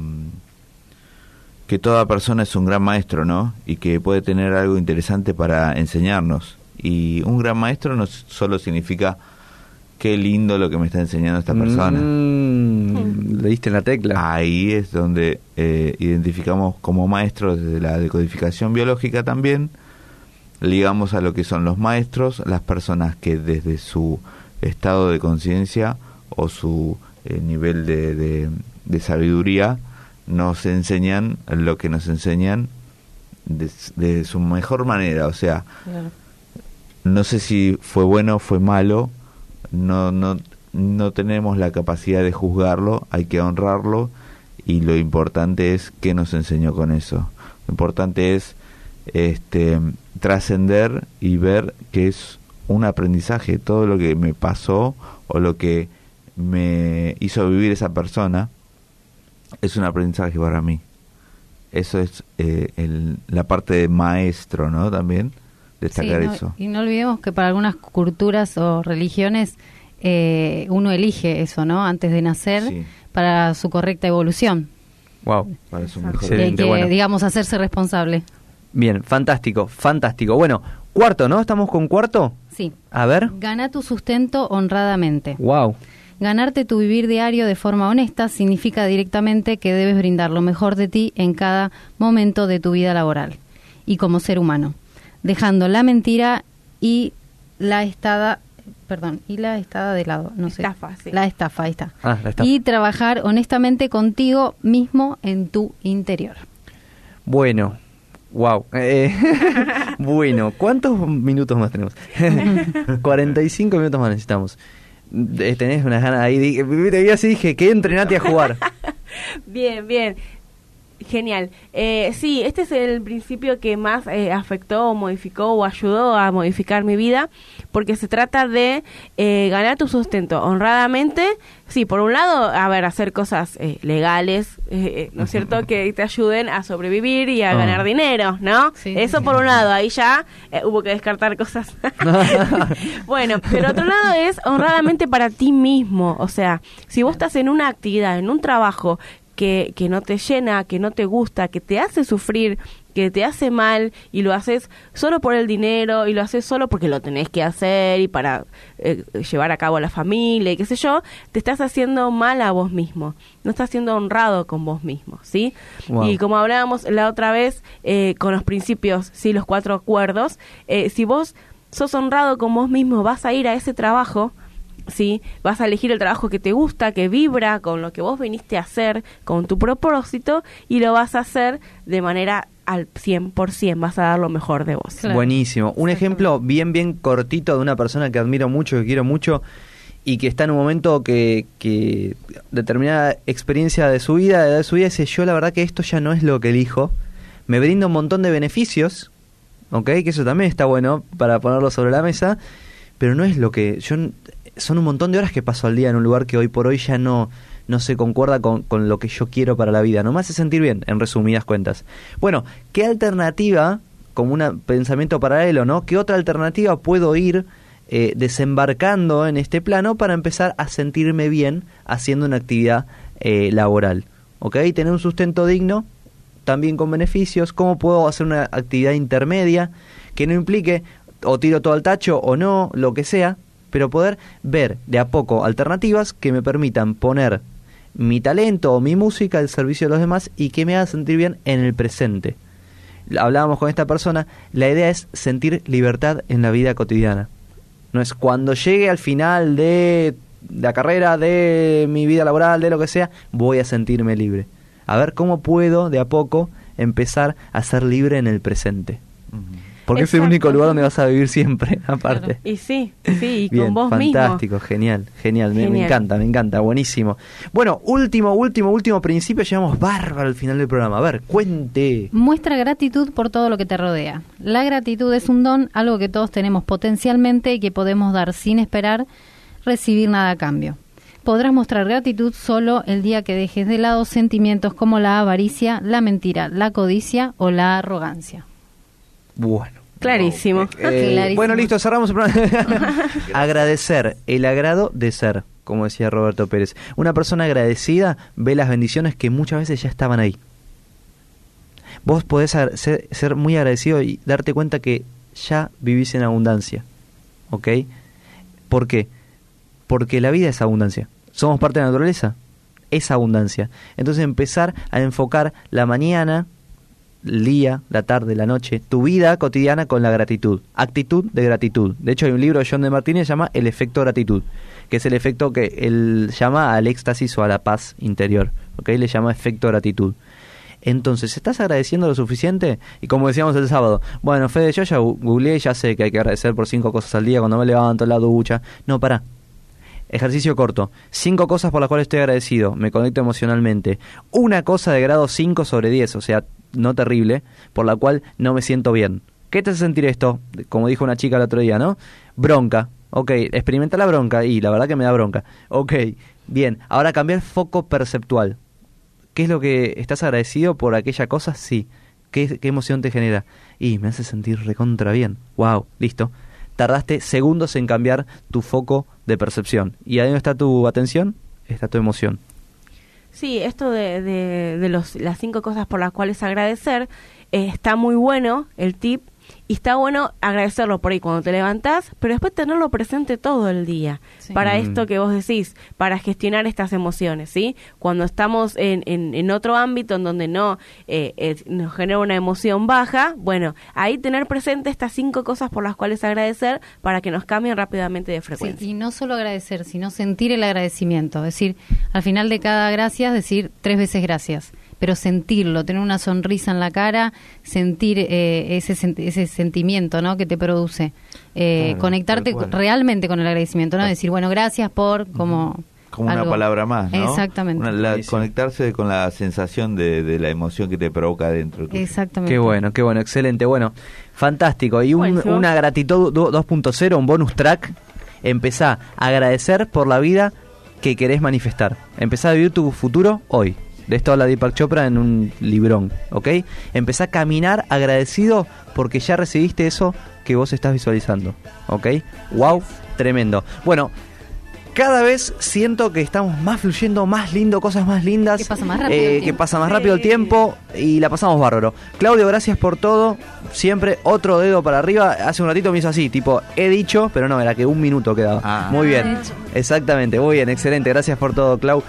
toda persona es un gran maestro, ¿no? Y que puede tener algo interesante para enseñarnos. Y un gran maestro no solo significa qué lindo lo que me está enseñando esta persona. Le diste en la tecla. Ahí es donde identificamos como maestros desde la decodificación biológica también, ligamos a lo que son los maestros, las personas que desde su estado de conciencia o su nivel de sabiduría nos enseñan lo que nos enseñan de su mejor manera. O sea, Claro. no sé si fue bueno o fue malo, no tenemos la capacidad de juzgarlo, hay que honrarlo, y lo importante es qué nos enseñó con eso. Lo importante es trascender y ver que es un aprendizaje. Todo lo que me pasó o lo que me hizo vivir esa persona es un aprendizaje para mí. Eso es la parte de maestro, ¿no? También destacar eso. Y no olvidemos que para algunas culturas o religiones uno elige eso, ¿no? Antes de nacer, Sí. para su correcta evolución. Wow. Para su mejor Y hay Excelente, que, bueno. digamos, hacerse responsable. Bien, fantástico, fantástico. Bueno, cuarto, ¿no? ¿Estamos con cuarto? Sí. A ver. Gana tu sustento honradamente. Wow. Ganarte tu vivir diario de forma honesta significa directamente que debes brindar lo mejor de ti en cada momento de tu vida laboral y como ser humano, dejando la mentira y la estada de lado, no sé. Estafa, sí. La estafa, ahí está. Ah, la estafa. Y trabajar honestamente contigo mismo en tu interior. Bueno, wow. Bueno, ¿cuántos minutos más tenemos? 45 minutos más necesitamos. Tenés unas ganas ahí. Te vi así, dije, que entrenate a jugar. Bien, bien. Genial. Sí, este es el principio que más afectó o modificó o ayudó a modificar mi vida, porque se trata de ganar tu sustento honradamente. Sí, por un lado, a ver, hacer cosas legales, ¿no es cierto?, que te ayuden a sobrevivir y a ganar dinero, ¿no? Sí. Eso por un lado, ahí ya hubo que descartar cosas. Bueno, pero otro lado es honradamente para ti mismo. O sea, si vos estás en una actividad, en un trabajo que no te llena, que no te gusta, que te hace sufrir, que te hace mal, y lo haces solo por el dinero, y lo haces solo porque lo tenés que hacer y para llevar a cabo a la familia y qué sé yo, te estás haciendo mal a vos mismo, no estás siendo honrado con vos mismo, ¿sí? Wow. Y como hablábamos la otra vez con los principios, ¿sí?, los 4 acuerdos, si vos sos honrado con vos mismo, vas a ir a ese trabajo, ¿sí? Vas a elegir el trabajo que te gusta, que vibra con lo que vos viniste a hacer, con tu propósito, y lo vas a hacer de manera al 100%, vas a dar lo mejor de vos. Claro. Buenísimo. Un ejemplo bien cortito de una persona que admiro mucho, que quiero mucho, y que está en un momento que determinada experiencia de su vida, dice, yo la verdad que esto ya no es lo que elijo, me brinda un montón de beneficios, ¿ok? Que eso también está bueno para ponerlo sobre la mesa, pero no es lo que son un montón de horas que paso al día en un lugar que hoy por hoy ya no se concuerda con lo que yo quiero para la vida. No me hace sentir bien, en resumidas cuentas. Bueno, ¿qué alternativa, como un pensamiento paralelo, ¿no? ¿Qué otra alternativa puedo ir desembarcando en este plano para empezar a sentirme bien haciendo una actividad laboral? ¿Ok? Tener un sustento digno, también con beneficios. ¿Cómo puedo hacer una actividad intermedia que no implique o tiro todo al tacho o no, lo que sea, pero poder ver de a poco alternativas que me permitan poner mi talento o mi música al servicio de los demás y que me haga sentir bien en el presente? Hablábamos con esta persona, la idea es sentir libertad en la vida cotidiana. No es cuando llegue al final de la carrera, de mi vida laboral, de lo que sea, voy a sentirme libre. A ver cómo puedo de a poco empezar a ser libre en el presente. porque es el Exacto. único lugar donde vas a vivir siempre, aparte. Y sí, y Bien, con vos fantástico, mismo. genial. Me Genial. encanta, buenísimo. Bueno, último principio, llegamos bárbaro al final del programa. A ver, cuente. Muestra gratitud por todo lo que te rodea. La gratitud es un don, algo que todos tenemos potencialmente y que podemos dar sin esperar recibir nada a cambio. Podrás mostrar gratitud solo el día que dejes de lado sentimientos como la avaricia, la mentira, la codicia o la arrogancia. Bueno. Clarísimo. Clarísimo. Bueno, listo, cerramos el programa. Agradecer, el agrado de ser, como decía Roberto Pérez. Una persona agradecida ve las bendiciones que muchas veces ya estaban ahí. Vos podés ser muy agradecido y darte cuenta que ya vivís en abundancia. ¿Ok? ¿Por qué? Porque la vida es abundancia. Somos parte de la naturaleza. Es abundancia. Entonces empezar a enfocar la mañana, el día, la tarde, la noche, tu vida cotidiana con la gratitud. Actitud de gratitud. De hecho hay un libro de John de Martínez que se llama El efecto gratitud, que es el efecto que él llama al éxtasis o a la paz interior. ¿Ok? Le llama efecto gratitud. Entonces, ¿estás agradeciendo lo suficiente? Y como decíamos el sábado, bueno, Fede, yo ya googleé y ya sé que hay que agradecer por 5 cosas al día cuando me levanto, la ducha. No, pará. Ejercicio corto. 5 cosas por las cuales estoy agradecido. Me conecto emocionalmente. Una cosa de grado 5 sobre 10, o sea, no terrible, por la cual no me siento bien. ¿Qué te hace sentir esto? Como dijo una chica el otro día, ¿no? Bronca. Ok, experimenta la bronca y la verdad que me da bronca. Ok, bien. Ahora cambiar foco perceptual. ¿Qué es lo que estás agradecido por aquella cosa? Sí. ¿Qué emoción te genera? Y me hace sentir recontra bien. Wow, listo. Tardaste segundos en cambiar tu foco de percepción. ¿Y ahí no está tu atención? Está tu emoción. Sí, esto de las 5 cosas por las cuales agradecer, está muy bueno el tip, y está bueno agradecerlo por ahí cuando te levantás, pero después tenerlo presente todo el día, Sí. para esto que vos decís, para gestionar estas emociones, ¿sí? Cuando estamos en otro ámbito en donde no nos genera una emoción baja, bueno, ahí tener presente estas 5 cosas por las cuales agradecer para que nos cambien rápidamente de Sí, frecuencia. y no solo agradecer, sino sentir el agradecimiento. Es decir, al final de cada gracias, decir 3 veces gracias. Pero sentirlo, tener una sonrisa en la cara, sentir ese sentimiento, ¿no?, que te produce. Claro, conectarte tal cual. realmente con el agradecimiento, ¿no? Decir, bueno, gracias por, como Como algo. una palabra más, ¿no? Exactamente. Conectarse con la sensación de la emoción que te provoca adentro. Exactamente. Qué bueno, excelente. Bueno, fantástico. Y Buenísimo. una gratitud 2.0, un bonus track. Empezá a agradecer por la vida que querés manifestar. Empezá a vivir tu futuro hoy. De esto habla Deepak Chopra en un librón, ¿ok? Empezá a caminar agradecido porque ya recibiste eso que vos estás visualizando, ¿ok? ¡Wow! Tremendo. Bueno, cada vez siento que estamos más fluyendo, más lindo, cosas más lindas. Que pasa más rápido el que tiempo. pasa más rápido el tiempo y la pasamos bárbaro. Claudio, gracias por todo. Siempre otro dedo para arriba. Hace un ratito me hizo así, tipo, he dicho, pero no, era que 1 minuto quedaba. Ah. Muy bien. Exactamente, muy bien, excelente. Gracias por todo, Clau.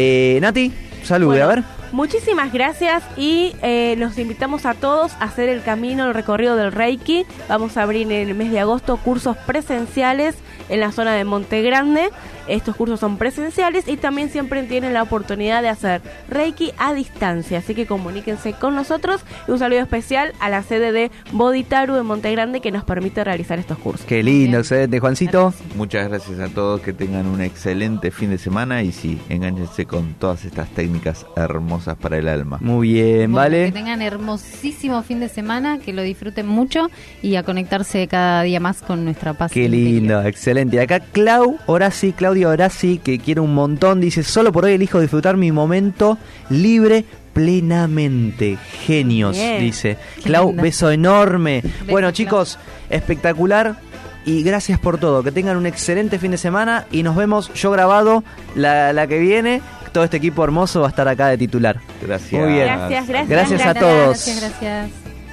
Nati, salude, Bueno, a ver. Muchísimas gracias y los invitamos a todos a hacer el camino, el recorrido del Reiki. Vamos a abrir en el mes de agosto cursos presenciales en la zona de Monte Grande. Estos cursos son presenciales y también siempre tienen la oportunidad de hacer Reiki a distancia. Así que comuníquense con nosotros. Y un saludo especial a la sede de Bodhitaru de Monte Grande que nos permite realizar estos cursos. Qué lindo, excelente, Juancito. Muchas gracias a todos, que tengan un excelente fin de semana y sí, engáñense con todas estas técnicas hermosas para el alma. Muy bien, Bueno, ¿vale? que tengan hermosísimo fin de semana, que lo disfruten mucho y a conectarse cada día más con nuestra paz. Qué interior. lindo, excelente. Y acá Claudia Horaci, que quiere un montón, dice, solo por hoy elijo disfrutar mi momento libre plenamente. Genios, Bien. dice. Qué Clau, linda. beso enorme. Bueno, Clau. chicos, espectacular. Y gracias por todo. Que tengan un excelente fin de semana. Y nos vemos, yo grabado, la que viene. Todo este equipo hermoso va a estar acá de titular. Gracias. Muy bien. Gracias a todos. Gracias.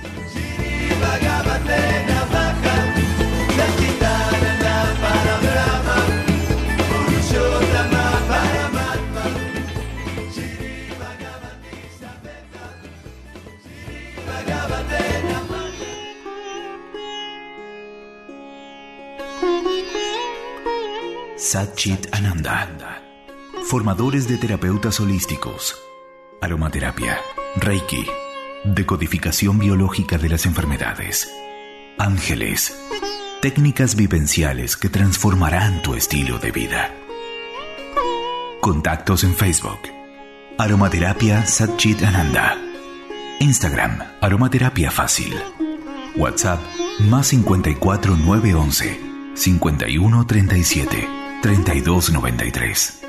Satchit Ananda. Formadores de terapeutas holísticos. Aromaterapia. Reiki. Decodificación biológica de las enfermedades. Ángeles. Técnicas vivenciales que transformarán tu estilo de vida. Contactos en Facebook. Aromaterapia Satchit Ananda. Instagram, Aromaterapia Fácil. WhatsApp, más 54 911 51 37 32 93.